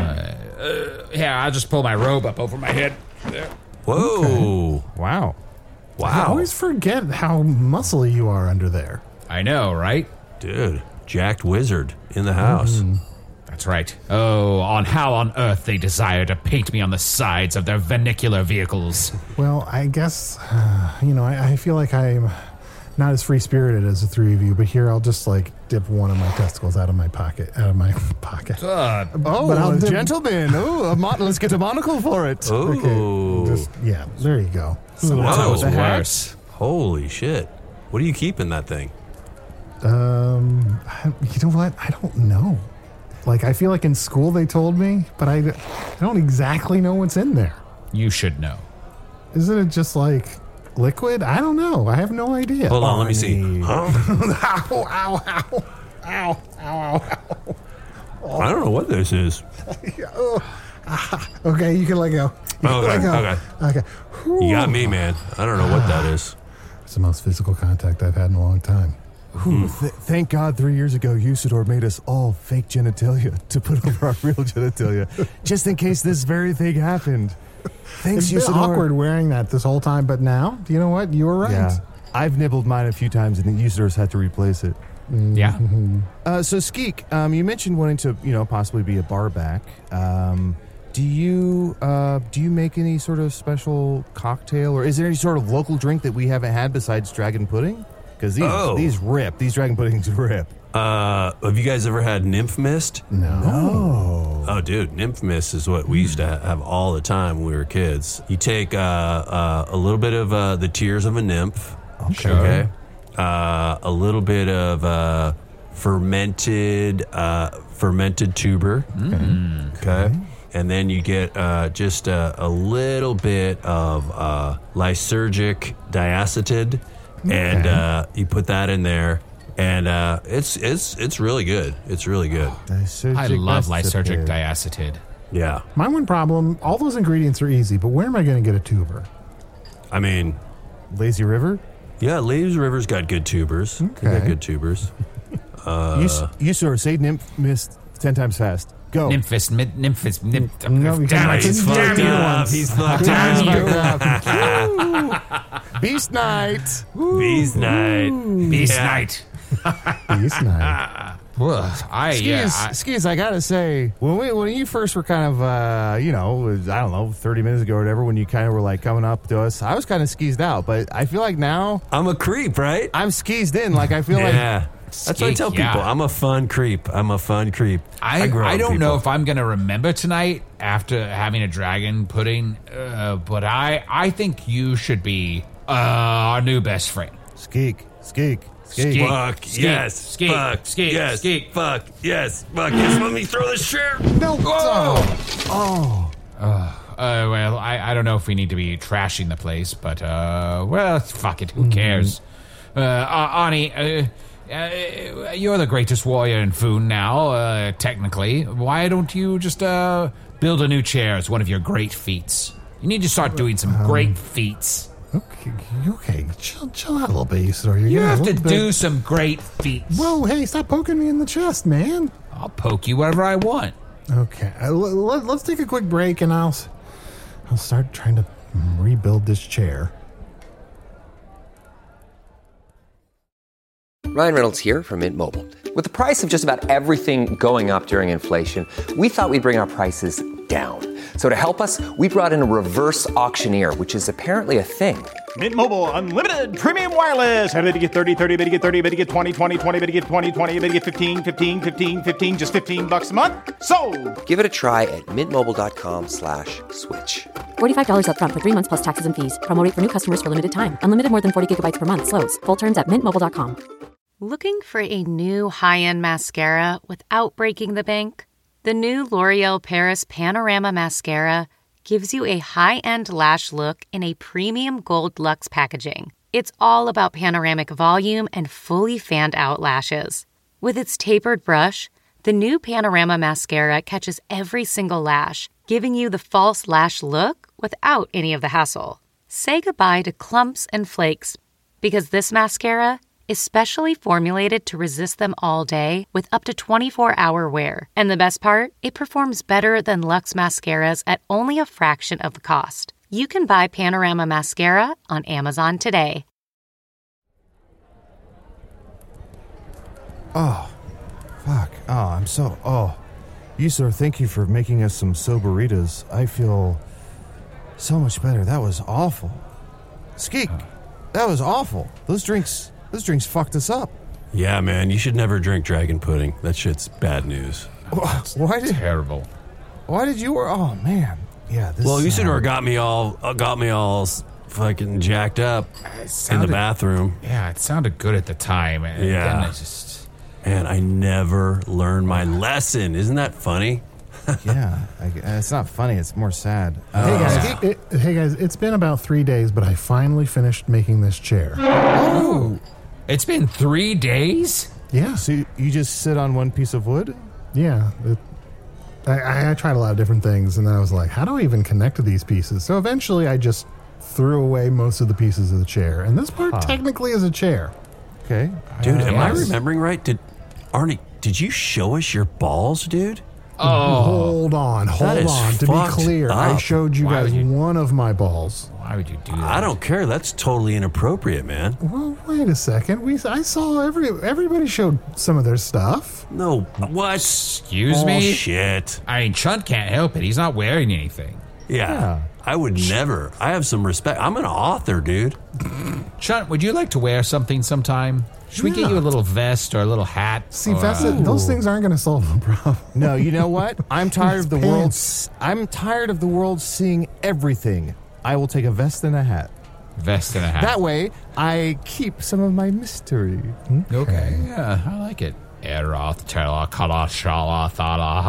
Yeah, I'll just pull my robe up over my head. There. Whoa! Wow. I Wow, always forget how muscly you are under there. I know, right? dude, jacked wizard in the house. That's right. Oh, on how on earth they desire to paint me on the sides of their vernacular vehicles. Well, I guess, uh, you know, I, I feel like I'm not as free-spirited as the three of you, but here I'll just, like, dip one of my testicles out of my pocket, out of my pocket. Uh, Oh, But I'll dip- gentlemen. Oh, a mon- let's get a monocle for it. Ooh. Just, yeah, there you go. that Whoa. was the heck? worse. Holy shit. What do you keep in that thing? Um, I, you know what? I don't know. Like, I feel like in school they told me, but I, I don't exactly know what's in there. You should know. Isn't it just like liquid? I don't know. I have no idea. Hold on, let me see. Arnie. Huh? Ow, ow, ow. Ow, ow, ow, I don't know what this is. ow. Okay, you can let go. You can Okay, let go. okay. Okay. You got me, man. I don't know what that is. It's the most physical contact I've had in a long time. Ooh, th- thank God three years ago Usador made us all fake genitalia to put over our real genitalia, just in case this very thing happened. Thanks, It's been Usador. awkward wearing that this whole time, but now, you know what? You were right. Yeah. I've nibbled mine a few times, and the users had to replace it. Yeah. Uh, so, Skeek, um, you mentioned wanting to, you know, possibly be a bar back. Um, do you uh, do you make any sort of special cocktail, or is there any sort of local drink that we haven't had besides dragon pudding? Because these Oh. these rip. These dragon puddings rip. Uh, have you guys ever had Nymph Mist? No. Oh, dude, Nymph Mist is what we used to ha- have all the time when we were kids. You take uh, uh, a little bit of uh, the tears of a nymph. Okay. Okay. Uh, a little bit of uh, fermented uh, fermented tuber. Mm. Okay. And then you get uh, just a, a little bit of uh, lysergic diacetyl, and uh, you put that in there, and uh, it's it's it's really good. It's really good. I love lysergic diacetyl. Yeah. My one problem, all those ingredients are easy, but where am I going to get a tuber? I mean, Lazy River? Yeah, Lazy River's got good tubers. Okay. They got good tubers. Uh, you, s- you sir, say Nymph Mist ten times fast. Go. Nymphis, mid, nymphis, nymph. No, we damn can- it, he's damn fucked you. up. He's fucked up. Beast Night. Beast Night. Beast Yeah. Night. Beast Night. Well, I, Skis, yeah, I, Skis, I gotta say, when we when you first were kind of, uh, you know, I don't know, thirty minutes ago or whatever, when you kind of were like coming up to us, I was kind of skeezed out, but I feel like now I'm a creep, right? I'm skeezed in. Like I feel Yeah. That's what I Skeek, tell yeah. people. I'm a fun creep. I'm a fun creep. I, grow I on don't people. know if I'm going to remember tonight after having a dragon pudding, uh, but I, I think you should be uh, our new best friend. like Skeek, Skeek, Skeek. Skeek. Fuck, Skeek, yes. skeek, fuck, skeek, yes. skeek. Fuck, yes. Fuck, yes. Let me throw this chair. No. Oh. Oh. Uh, well, I, I don't know if we need to be trashing the place, but, uh, well, fuck it. Who cares? Uh, uh, Ani, uh, uh, you're the greatest warrior in Foon now, uh, technically. Why don't you just, uh, build a new chair as one of your great feats? You need to start doing some great feats. Okay, okay, chill, chill out a little bit, Usador. You're You getting a have to little bit- do some great feats. Whoa, hey, stop poking me in the chest, man. I'll poke you wherever I want. Okay, uh, l- l- let's take a quick break, and I'll s- I'll start trying to rebuild this chair. Ryan Reynolds here from Mint Mobile. With the price of just about everything going up during inflation, we thought we'd bring our prices down. So to help us, we brought in a reverse auctioneer, which is apparently a thing. Mint Mobile Unlimited Premium Wireless. How to get thirty, thirty, how to get thirty, how to get twenty, twenty, twenty, how to get twenty, twenty, how to get fifteen, fifteen, fifteen, fifteen, just fifteen bucks a month? Sold! Give it a try at mintmobile.com slash switch. forty-five dollars up front for three months plus taxes and fees. Promo rate for new customers for limited time. Unlimited more than forty gigabytes per month. Slows full terms at mint mobile dot com. Looking for a new high-end mascara without breaking the bank? The new L'Oreal Paris Panorama Mascara gives you a high-end lash look in a premium gold luxe packaging. It's all about panoramic volume and fully fanned-out lashes. With its tapered brush, the new Panorama Mascara catches every single lash, giving you the false lash look without any of the hassle. Say goodbye to clumps and flakes, because this mascara is specially formulated to resist them all day with up to twenty-four hour wear. And the best part? It performs better than Luxe mascaras at only a fraction of the cost. You can buy Panorama Mascara on Amazon today. Oh. Fuck. Oh, I'm so. Oh. You, sir, thank you for making us some soberitas. I feel so much better. That was awful. Skeek, that was awful. Those drinks. Those drinks fucked us up. Yeah, man, you should never drink dragon pudding. That shit's bad news. Why did Terrible. Why did you? Oh man, yeah. This Well, uh, Usador got me all uh, got me all s- fucking jacked up in the sounded- bathroom. Yeah, it sounded good at the time. And Yeah. then it just... And I never learned my lesson. Isn't that funny? Yeah, I, it's not funny. It's more sad. Hey guys, it, hey guys, it's been about three days, but I finally finished making this chair. Oh, it's been three days? Yeah, So you, you just sit on one piece of wood? yeah. It, I, I, I tried a lot of different things, and then I was like, how do I even connect to these pieces? So eventually, I just threw away most of the pieces of the chair, and this part Huh. technically is a chair. Okay. Dude, am I yes. remembering right? Did Arnie, did you show us your balls, dude? Oh. Hold on, That hold is on. To be fucked clear, I up. showed you Why guys would you- one of my balls. Why would you do that? I don't care. That's totally inappropriate, man. Well, wait a second. We I saw every everybody showed some of their stuff. No, what? Excuse Oh, me? shit. I mean, Chunt can't help it. He's not wearing anything. Yeah, Yeah. I would never. I have some respect. I'm an author, dude. Chunt, would you like to wear something sometime? Should we get Yeah. you a little vest or a little hat? See, or, that's uh, it. Those things aren't going to solve the problem. No, you know what? I'm tired of the world. Pants. I'm tired of the world seeing everything. I will take a vest and a hat. Vest and a hat. That way, I keep some of my mystery. Okay, yeah, I like it. Eroth, Tela, Kala, Shala, Thala,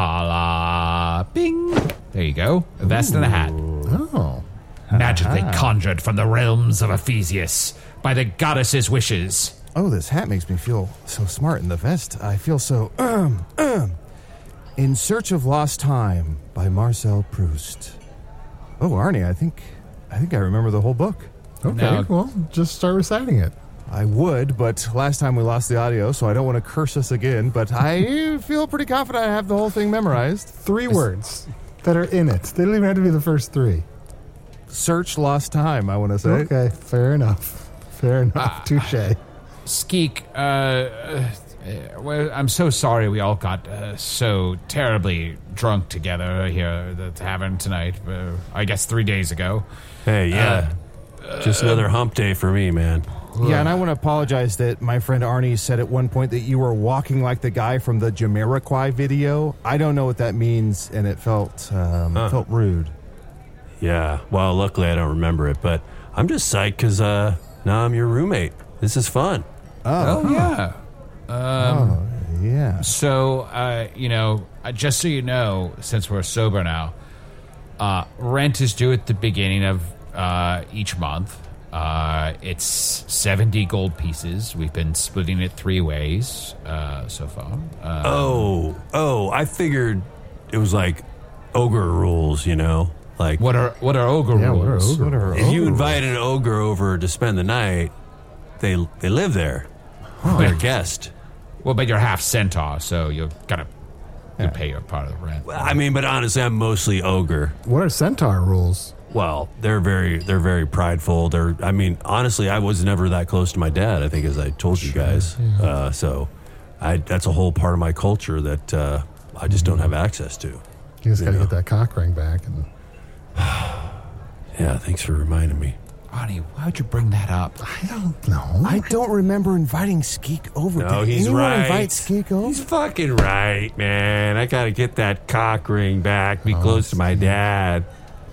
Hala, Bing. There you go. A vest and a hat. Oh. Magically conjured from the realms of Ephesius by the goddess's wishes. Oh, this hat makes me feel so smart, and the vest, I feel so, um, um. In Search of Lost Time by Marcel Proust. Oh, Arnie, I think, I think I remember the whole book. Okay, Now- well, just start reciting it. I would, but last time we lost the audio, so I don't want to curse us again, but I feel pretty confident I have the whole thing memorized. Three words that are in it. They don't even have to be the first three. Search Lost Time, I want to say. Okay, fair enough. Fair enough. Touche. Skeek, uh, uh, well, I'm so sorry we all got uh, so terribly drunk together here at the tavern tonight. Uh, I guess three days ago. Hey, yeah. Just another hump day for me, man. Yeah, and I want to apologize that my friend Arnie said at one point that you were walking like the guy from the Jamiroquai video. I don't know what that means, and it felt um, Huh. felt rude. Yeah, well, luckily I don't remember it, but I'm just psyched because uh, now I'm your roommate. This is fun. Oh, yeah. Um, Oh, yeah. So, uh, you know, uh, just so you know, since we're sober now, uh, rent is due at the beginning of uh, each month. Uh, it's seventy gold pieces. We've been splitting it three ways uh, so far. Uh, Oh, oh, I figured it was like ogre rules, you know? Like, What are what are ogre Yeah, what are rules? ogre What are if you ogre invite an ogre over to spend the night, they they live there. They're a guest. Well, but you're half centaur, so you've got to you pay your part of the rent. I mean, but honestly, I'm mostly ogre. What are centaur rules? Well, they're very they're very prideful. They're I mean, honestly, I was never that close to my dad, I think, as I told you guys. Uh, so I that's a whole part of my culture that uh, I just don't have access to. You just got to Yeah. get that cock ring back. And Yeah, thanks for reminding me. Arnie, why'd you bring that up? I don't know. I don't remember inviting Skeek over. No, Did he's anyone right. invite Skeek over? He's fucking right, man. I gotta get that cock ring back. Be close to my dad.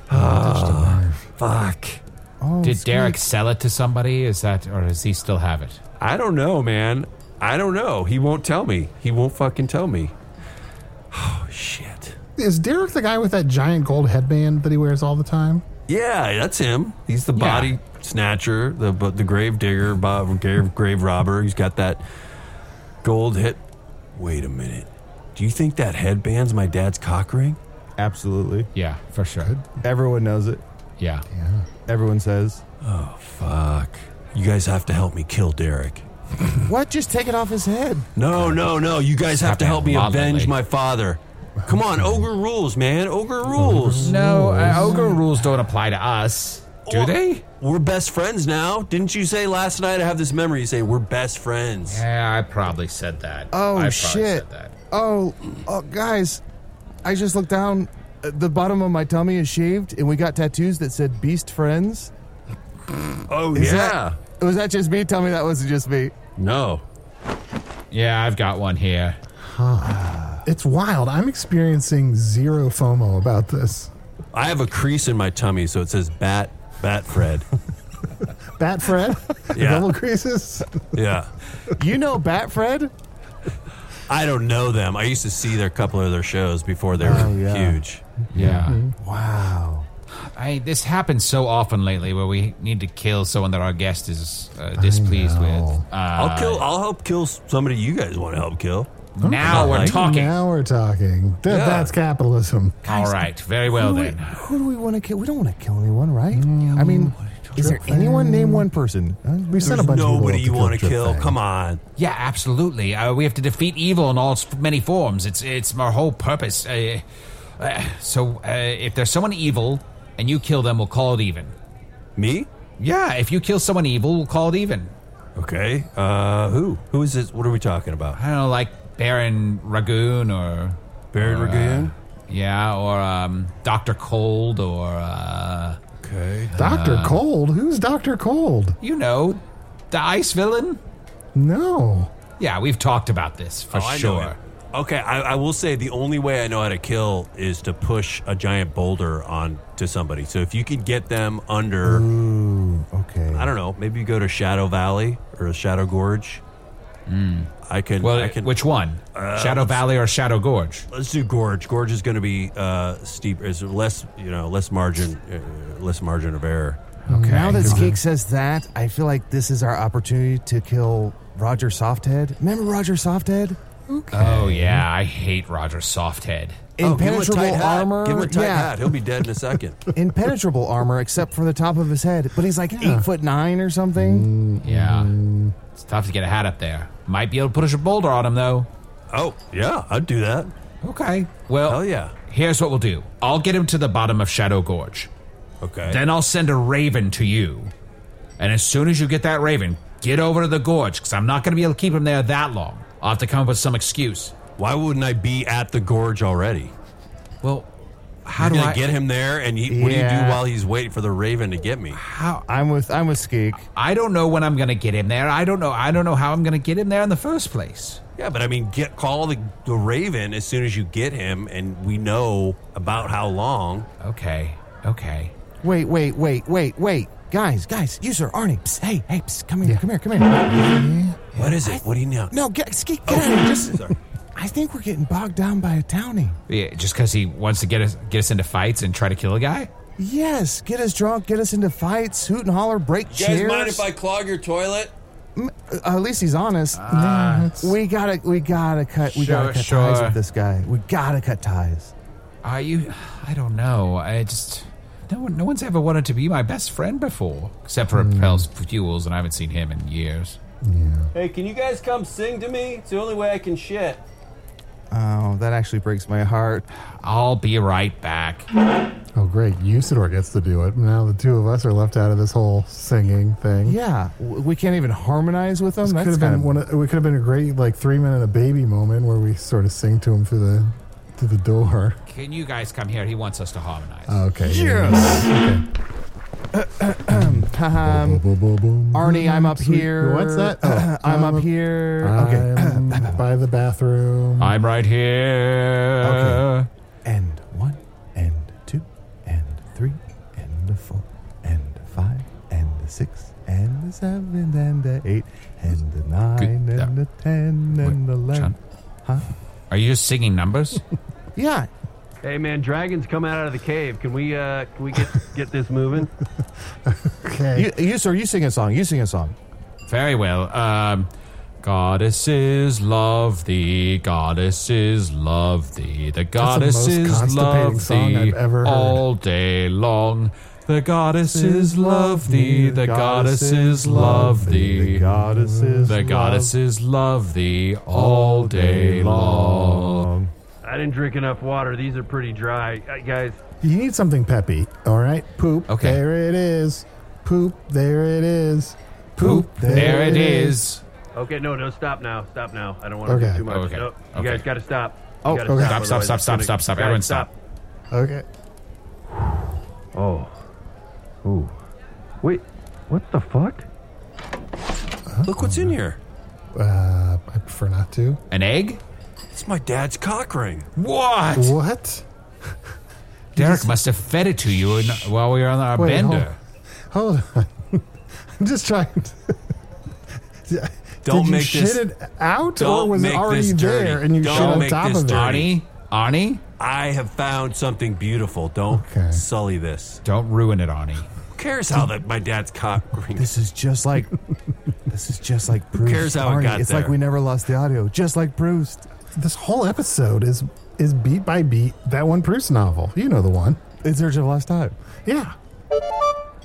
Oh, Fuck. Oh, Did Skeek. Derek sell it to somebody? Is that, or does he still have it? I don't know, man. I don't know. He won't tell me. He won't fucking tell me. Oh, shit. is Derek the guy with that giant gold headband that he wears all the time? Yeah, that's him. He's the body snatcher, the the grave digger, Bob, grave, grave robber. He's got that gold hit. Wait a minute. Do you think that headband's my dad's cock ring? Absolutely. Yeah, for sure. Everyone knows it. Yeah. Yeah. Everyone says. Oh, fuck. You guys have to help me kill Derek. What? Just take it off his head. No, no, no. You guys have to help me happening avenge moderately. my father. Come on, ogre rules, man. Ogre rules. No, uh, ogre rules don't apply to us, do Well, they? We're best friends now. Didn't you say last night? I have this memory. You say we're best friends. Yeah, I probably said that. Oh, I probably shit. Said that. Oh, oh, guys, I just looked down. Uh, The bottom of my tummy is shaved, and we got tattoos that said "Beast Friends." Oh, Is yeah. that- was that just me? Tell me that wasn't just me. No. Yeah, I've got one here. It's wild. I'm experiencing zero FOMO about this. I have a crease in my tummy, so it says Bat Bat Fred. Bat Fred? Yeah. Double creases? Yeah. You know Bat Fred? I don't know them. I used to see their couple of their shows before they were Oh, yeah. huge. Yeah. Wow. I this happens so often lately where we need to kill someone that our guest is uh, displeased with. know. Uh, I'll kill. I'll help kill somebody you guys want to help kill. Now we're Like- talking. Now we're talking. Th- Yeah. That's capitalism. All right, very well who, then. Who do we want to kill? We don't want to kill anyone, right? I mean, Is there anyone? Name one person. Uh, we There's sent a bunch nobody of you want to Drip kill. Fang. Come on. Yeah, absolutely. Uh, we have to defeat evil in all its many forms. It's it's our whole purpose. Uh, uh, so uh, if there's someone evil and you kill them, we'll call it even. Me? Yeah, if you kill someone evil, we'll call it even. Okay. Uh, who? Who is this? What are we talking about? I don't know, like Baron Ragoon or... Baron or, Ragoon? Uh, yeah, or um, Doctor Cold or... Uh, okay. Doctor Uh, Cold? Who's Doctor Cold? You know, the ice villain? No. Yeah, we've talked about this for Oh, I know sure. him. Okay, I, I will say the only way I know how to kill is to push a giant boulder on to somebody. So if you could get them under, Ooh, okay. I don't know, maybe you go to Shadow Valley or Shadow Gorge. Mm. I can. Well, I can. which one? Uh, Shadow let's- Valley or Shadow Gorge? Let's do Gorge. Gorge is going to be uh, steep. Is less, you know, less margin, uh, less margin of error. Okay. Now that Skate says that, I feel like this is our opportunity to kill Roger Softhead. Remember Roger Softhead? Okay. Oh yeah, I hate Roger Softhead. Oh, give him a Impenetrable tight hat. armor. Give him a tight yeah. hat. He'll be dead in a second. Impenetrable armor, except for the top of his head. But he's like eight foot nine or something. Yeah, it's tough to get a hat up there. Might be able to push a boulder on him though. Oh yeah, I'd do that. Okay. Well, Hell yeah. here's what we'll do. I'll get him to the bottom of Shadow Gorge. Okay. Then I'll send a raven to you. And as soon as you get that raven, get over to the gorge, because I'm not going to be able to keep him there that long. I'll have to come up with some excuse. Why wouldn't I be at the gorge already? Well, how You're do gonna I get him there? And he, what do you Yeah. do while he's waiting for the raven to get me? How I'm with I'm with Skeek. I don't know when I'm going to get him there. I don't know. I don't know how I'm going to get him there in the first place. Yeah, but I mean, get call the, the raven as soon as you get him, and we know about how long. Okay. Okay. Wait, wait, wait, wait, wait. Guys, guys, you sir, Arnie. Psst, hey, hey, psst, come here, come here, come here. What is it? What do you know? No, get, Skeek, get out of here. Just, I think we're getting bogged down by a townie. Yeah, just because he wants to get us get us into fights and try to kill a guy? Yes, get us drunk, get us into fights, hoot and holler, break You guys chairs. mind if I clog your toilet? Uh, at least he's honest. Uh, we gotta, we gotta cut, we Sure, gotta cut sure. ties with this guy. We gotta cut ties. Are you? I don't know. I just no one. No one's ever wanted to be my best friend before, except for Hmm. Pels Fuels, and I haven't seen him in years. Hey, can you guys come sing to me? It's the only way I can shit. Oh, that actually breaks my heart. I'll be right back. Oh, great. Usador gets to do it. Now the two of us are left out of this whole singing thing. Yeah, w- we can't even harmonize with him. This That's could have kind been of one. Of, it could have been a great like three minute a baby moment where we sort of sing to him through the through the door. Can you guys come here? He wants us to harmonize. Oh, okay. Yes. Okay. um, Boom, boom, boom, Arnie, I'm up Sweet. here. What's that? Oh, I'm up here. Okay. I'm by the bathroom. I'm right here. Okay. And one, and two, and three, and a four, and a five, and a six, and a seven, and a eight, and a nine, Good. and a ten, and Wait, eleven. John? Huh? Are you just singing numbers? Yeah. Hey man, dragons coming out of the cave. Can we uh can we get get this moving? Okay. You, you, sir, you sing a song. You sing a song. Very well. Um, goddesses love thee, goddesses love thee. The most goddesses constipating love song thee I've ever heard. all day long. The goddesses love thee, the goddesses love thee. The goddesses The goddesses love thee all day long. I didn't drink enough water. These are pretty dry, uh, guys. You need something peppy. All right. Poop. Okay. There it is. Poop. There it is. Poop, there it is. Okay, no, no, stop now, stop now. I don't want to Okay. do too much. Okay. No, you Okay. guys got to stop. Oh, You gotta okay. Stop, stop, otherwise stop, it's stop, gonna- stop, stop. Guys, Everyone stop. Okay. Oh. Ooh. Wait, what the fuck? Look what's in here. Uh, I prefer not to. An egg? It's my dad's cock ring. What? What? Derek must have fed it to you in, while we were on our Wait, bender. Hold, hold on. I'm just trying to. Don't Did make you this- shit it out, don't or was it make already this dirty. there and you Don't shit on make top this of it? dirty. Arnie? Arnie? I have found something beautiful. Don't Okay. sully this. Don't ruin it, Arnie. Who cares how that my dad's cock ring? This is just like this is just like Proust. cares how it Arnie, got it's there? like we never lost the audio. Just like Proust. This whole episode is is beat by beat that one Proust novel. You know the one. In Search of Lost Time. Yeah.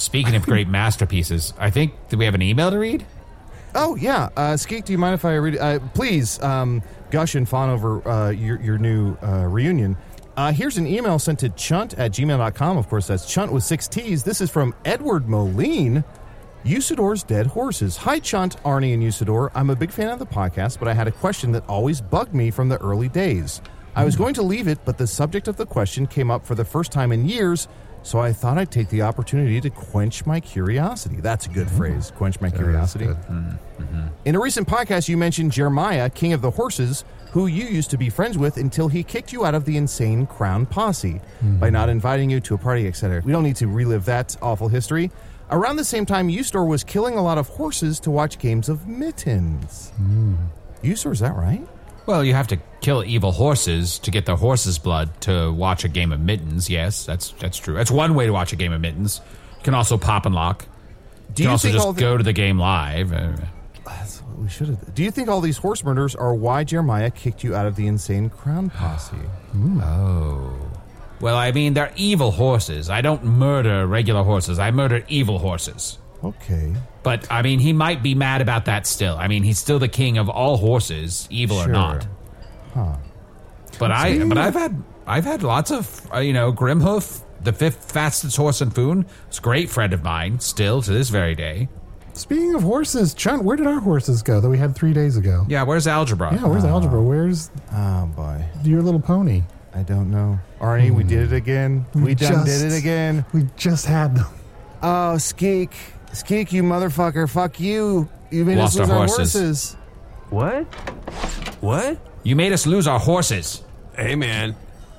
Speaking of great masterpieces, I think, do we have an email to read? Oh, yeah. Uh, Skeek, do you mind if I read it? Uh, please, um, gush and fawn over uh, your, your new uh, reunion. Uh, here's an email sent to chunt at gmail dot com. Of course, that's chunt with six T's. This is from Edward Moline. Usador's Dead Horses. Hi, Chunt, Arnie, and Usador. I'm a big fan of the podcast, but I had a question that always bugged me from the early days. I was going to leave it, but the subject of the question came up for the first time in years, so I thought I'd take the opportunity to quench my curiosity. That's a good mm-hmm. phrase, quench my that curiosity. Mm-hmm. In a recent podcast, you mentioned Jeremiah, King of the Horses, who you used to be friends with until he kicked you out of the insane Crown Posse mm-hmm. by not inviting you to a party, et cetera. We don't need to relive that awful history. Around the same time, Ustor was killing a lot of horses to watch games of Mittens. Mm. Ustor, is that right? Well, you have to kill evil horses to get the horse's blood to watch a game of Mittens. Yes, that's that's true. That's one way to watch a game of Mittens. You can also pop and lock. Do you you can also think just all the- go to the game live. That's what we should have. Do you think all these horse murders are why Jeremiah kicked you out of the insane Crown Posse? mm. Oh. Well, I mean, they're evil horses. I don't murder regular horses. I murder evil horses. Okay. But, I mean, he might be mad about that still. I mean, he's still the king of all horses, evil sure. or not. Huh. But I, but I've had, I've had lots of, uh, you know, Grimhoof, the fifth fastest horse in Foon. It's a great friend of mine, still to this very day. Speaking of horses, Chunt, where did our horses go that we had three days ago? Yeah, where's Algebra? Yeah, where's uh, Algebra? Where's oh boy, your little pony? I don't know. Arnie, mm. we did it again. We, we done just, did it again. We just had them. Oh, Skeek. Skeek, you motherfucker. Fuck you. You made Lost us lose our our horses. horses. What? What? You made us lose our horses. Hey, man.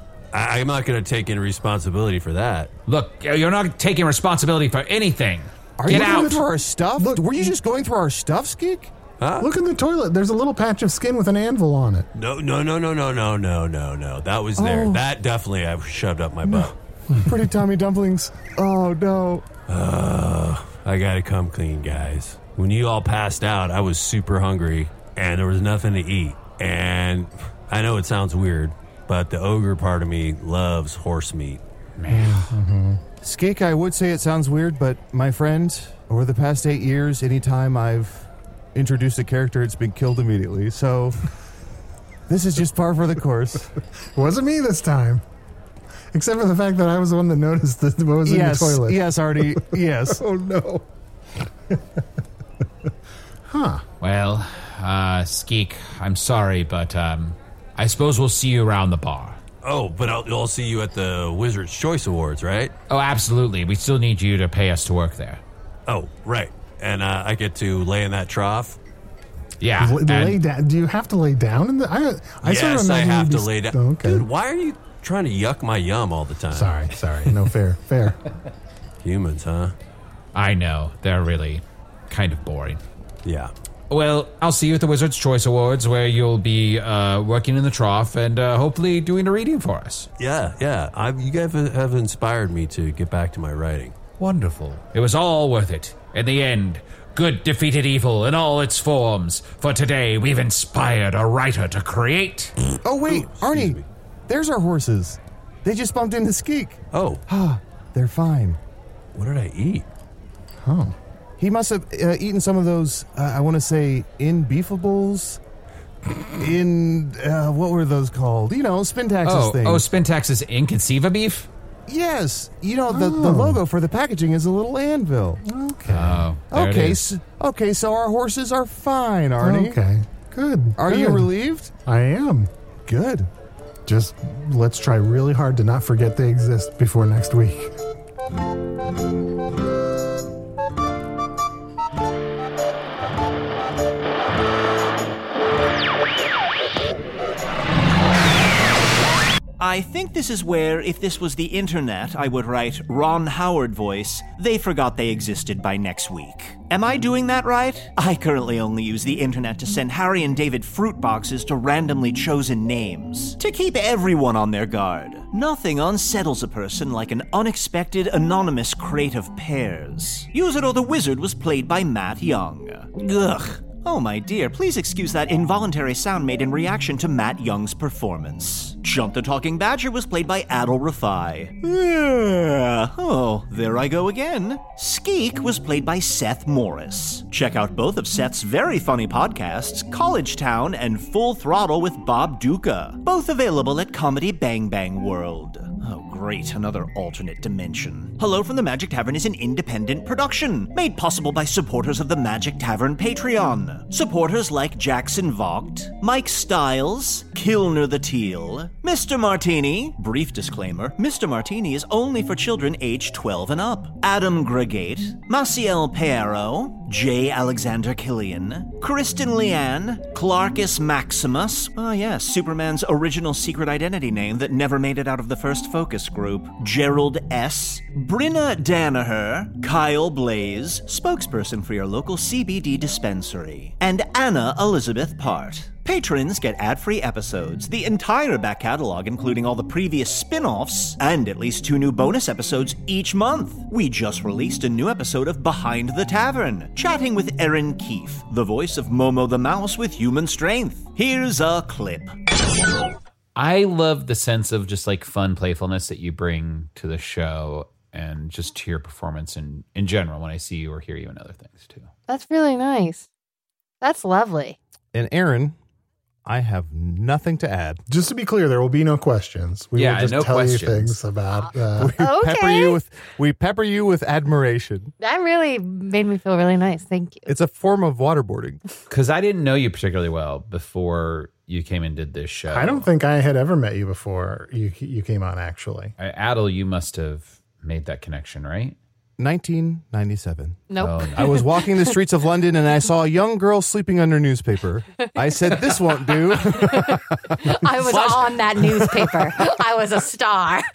I- I'm not going to take any responsibility for that. Look, you're not taking responsibility for anything. Are Get you out. going through our stuff? Look, Were you just going through our stuff, Skeek? Huh? Look in the toilet. There's a little patch of skin with an anvil on it. No, no, no, no, no, no, no, no, no. That was there. Oh. That definitely I shoved up my butt. No. Pretty Tommy Dumplings. Oh, no. Uh, I got to come clean, guys. When you all passed out, I was super hungry, and there was nothing to eat. And I know it sounds weird, but the ogre part of me loves horse meat. Man. Mm-hmm. Skeek, I would say it sounds weird, but my friend, over the past eight years, anytime I've introduced a character, it's been killed immediately. So this is just par for the course. Wasn't me this time. Except for the fact that I was the one that noticed that what was yes, in the toilet. Yes, Artie. Yes. Oh, no. Huh. Well, uh, Skeek, I'm sorry, but um, I suppose we'll see you around the bar. Oh, but I'll, I'll see you at the Wizard's Choice Awards, right? Oh, absolutely. We still need you to pay us to work there. Oh, right. And uh, I get to lay in that trough? Yeah. L- and- lay down. Do you have to lay down in the? I, I yes, sort of I imagine have you'd to be- lay down. Oh, okay. Dude, why are you trying to yuck my yum all the time? Sorry, sorry. No, fair, fair. Humans, huh? I know. They're really kind of boring. Yeah. Well, I'll see you at the Wizard's Choice Awards, where you'll be uh, working in the trough and uh, hopefully doing a reading for us. Yeah, yeah. I've, you guys have inspired me to get back to my writing. Wonderful. It was all worth it. In the end, good defeated evil in all its forms. For today, we've inspired a writer to create. Oh, wait, Ooh, Arnie, me. there's our horses. They just bumped into Skeek. Oh. Ah, they're fine. What did I eat? Oh. He must have uh, eaten some of those, uh, I want to say, in-beefables? In, uh, what were those called? You know, Spintax's Oh, thing. oh, Spintax's Inconceiva beef? Yes. You know, the, Oh. the logo for the packaging is a little anvil. Okay. Oh, there it Okay, is. so, okay, so our horses are fine, Arnie. Okay. Good. Are good. you relieved? I am. Good. Just let's try really hard to not forget they exist before next week. I think this is where, if this was the internet, I would write Ron Howard voice, they forgot they existed by next week. Am I doing that right? I currently only use the internet to send Harry and David fruit boxes to randomly chosen names, to keep everyone on their guard. Nothing unsettles a person like an unexpected, anonymous crate of pears. Usador the Wizard was played by Matt Young. Ugh. Oh my dear, please excuse that involuntary sound made in reaction to Matt Young's performance. Chunt the Talking Badger was played by Adil Rafai. Yeah. Oh, there I go again. Skeek was played by Seth Morris. Check out both of Seth's very funny podcasts, College Town and Full Throttle with Bob Duca, both available at Comedy Bang Bang World. Oh, great, another alternate dimension. Hello from the Magic Tavern is an independent production, made possible by supporters of the Magic Tavern Patreon. Supporters like Jackson Vogt, Mike Stiles, Kilner the Teal, Mister Martini, brief disclaimer, Mister Martini is only for children aged twelve and up, Adam Gregate, Maciel Pereiro, J. Alexander Killian, Kristen Leanne, Clarkus Maximus, ah yes, Superman's original secret identity name that never made it out of the first focus group, Gerald S., Brinna Danaher, Kyle Blaze, spokesperson for your local C B D dispensary, and Anna Elizabeth Part. Patrons get ad-free episodes, the entire back catalog including all the previous spin-offs, and at least two new bonus episodes each month. We just released a new episode of Behind the Tavern, chatting with Erin Keefe, the voice of Momo the Mouse with human strength. Here's a clip. I love the sense of just like fun playfulness that you bring to the show and just to your performance in, in general when I see you or hear you in other things too. That's really nice. That's lovely. And Aaron, I have nothing to add. Just to be clear, there will be no questions. We yeah, will just no tell questions. you things about. Uh, we okay. pepper you with we pepper you with admiration. That really made me feel really nice. Thank you. It's a form of waterboarding. Because I didn't know you particularly well before you came and did this show. I don't think I had ever met you before you you came on, actually. I, Adel, you must have made that connection, right? nineteen ninety-seven. Nope. Oh, no. I was walking the streets of London and I saw a young girl sleeping under newspaper. I said, this won't do. I was on that newspaper. I was a star.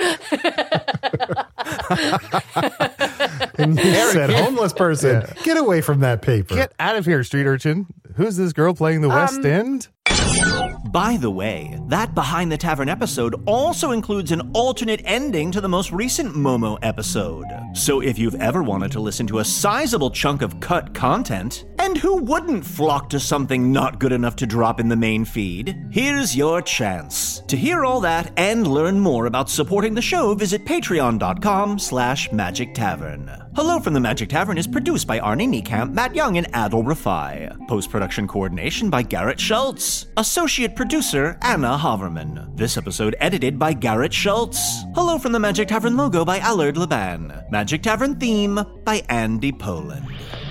And you said, homeless person, Yeah. get away from that paper. Get out of here, street urchin. Who's this girl playing the West Um, End? By the way, that Behind the Tavern episode also includes an alternate ending to the most recent Momo episode. So if you've ever wanted to listen to a sizable chunk of cut content, and who wouldn't flock to something not good enough to drop in the main feed, here's your chance. To hear all that and learn more about supporting the show, visit patreon.com slash magic tavern. Hello from the Magic Tavern is produced by Arnie Niekamp, Matt Young, and Adil Rafai. Post-production coordination by Garrett Schultz. Associate producer Anna Haverman. This episode edited by Garrett Schultz. Hello from the Magic Tavern logo by Allard Laban. Magic Tavern theme by Andy Poland.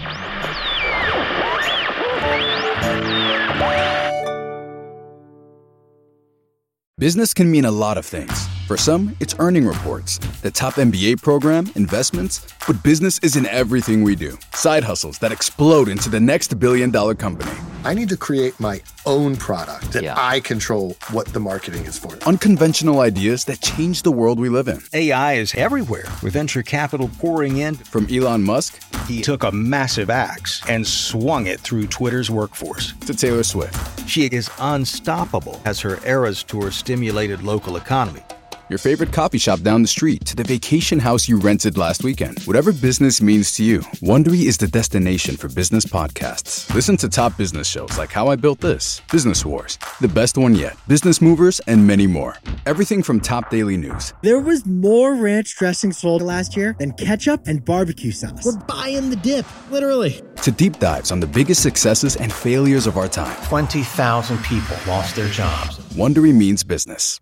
Business can mean a lot of things. For some, it's earning reports, the top M B A program, investments, but business isn't everything we do. Side hustles that explode into the next billion dollar company. I need to create my own product that Yeah. I control what the marketing is for. Unconventional ideas that change the world we live in. A I is everywhere, with venture capital pouring in. From Elon Musk, he took a massive axe and swung it through Twitter's workforce. To Taylor Swift. She is unstoppable as her Eras Tour stimulated local economy. Your favorite coffee shop down the street to the vacation house you rented last weekend. Whatever business means to you, Wondery is the destination for business podcasts. Listen to top business shows like How I Built This, Business Wars, The Best One Yet, Business Movers, and many more. Everything from top daily news. There was more ranch dressing sold last year than ketchup and barbecue sauce. We're buying the dip, literally. To deep dives on the biggest successes and failures of our time. twenty thousand people lost their jobs. Wondery means business.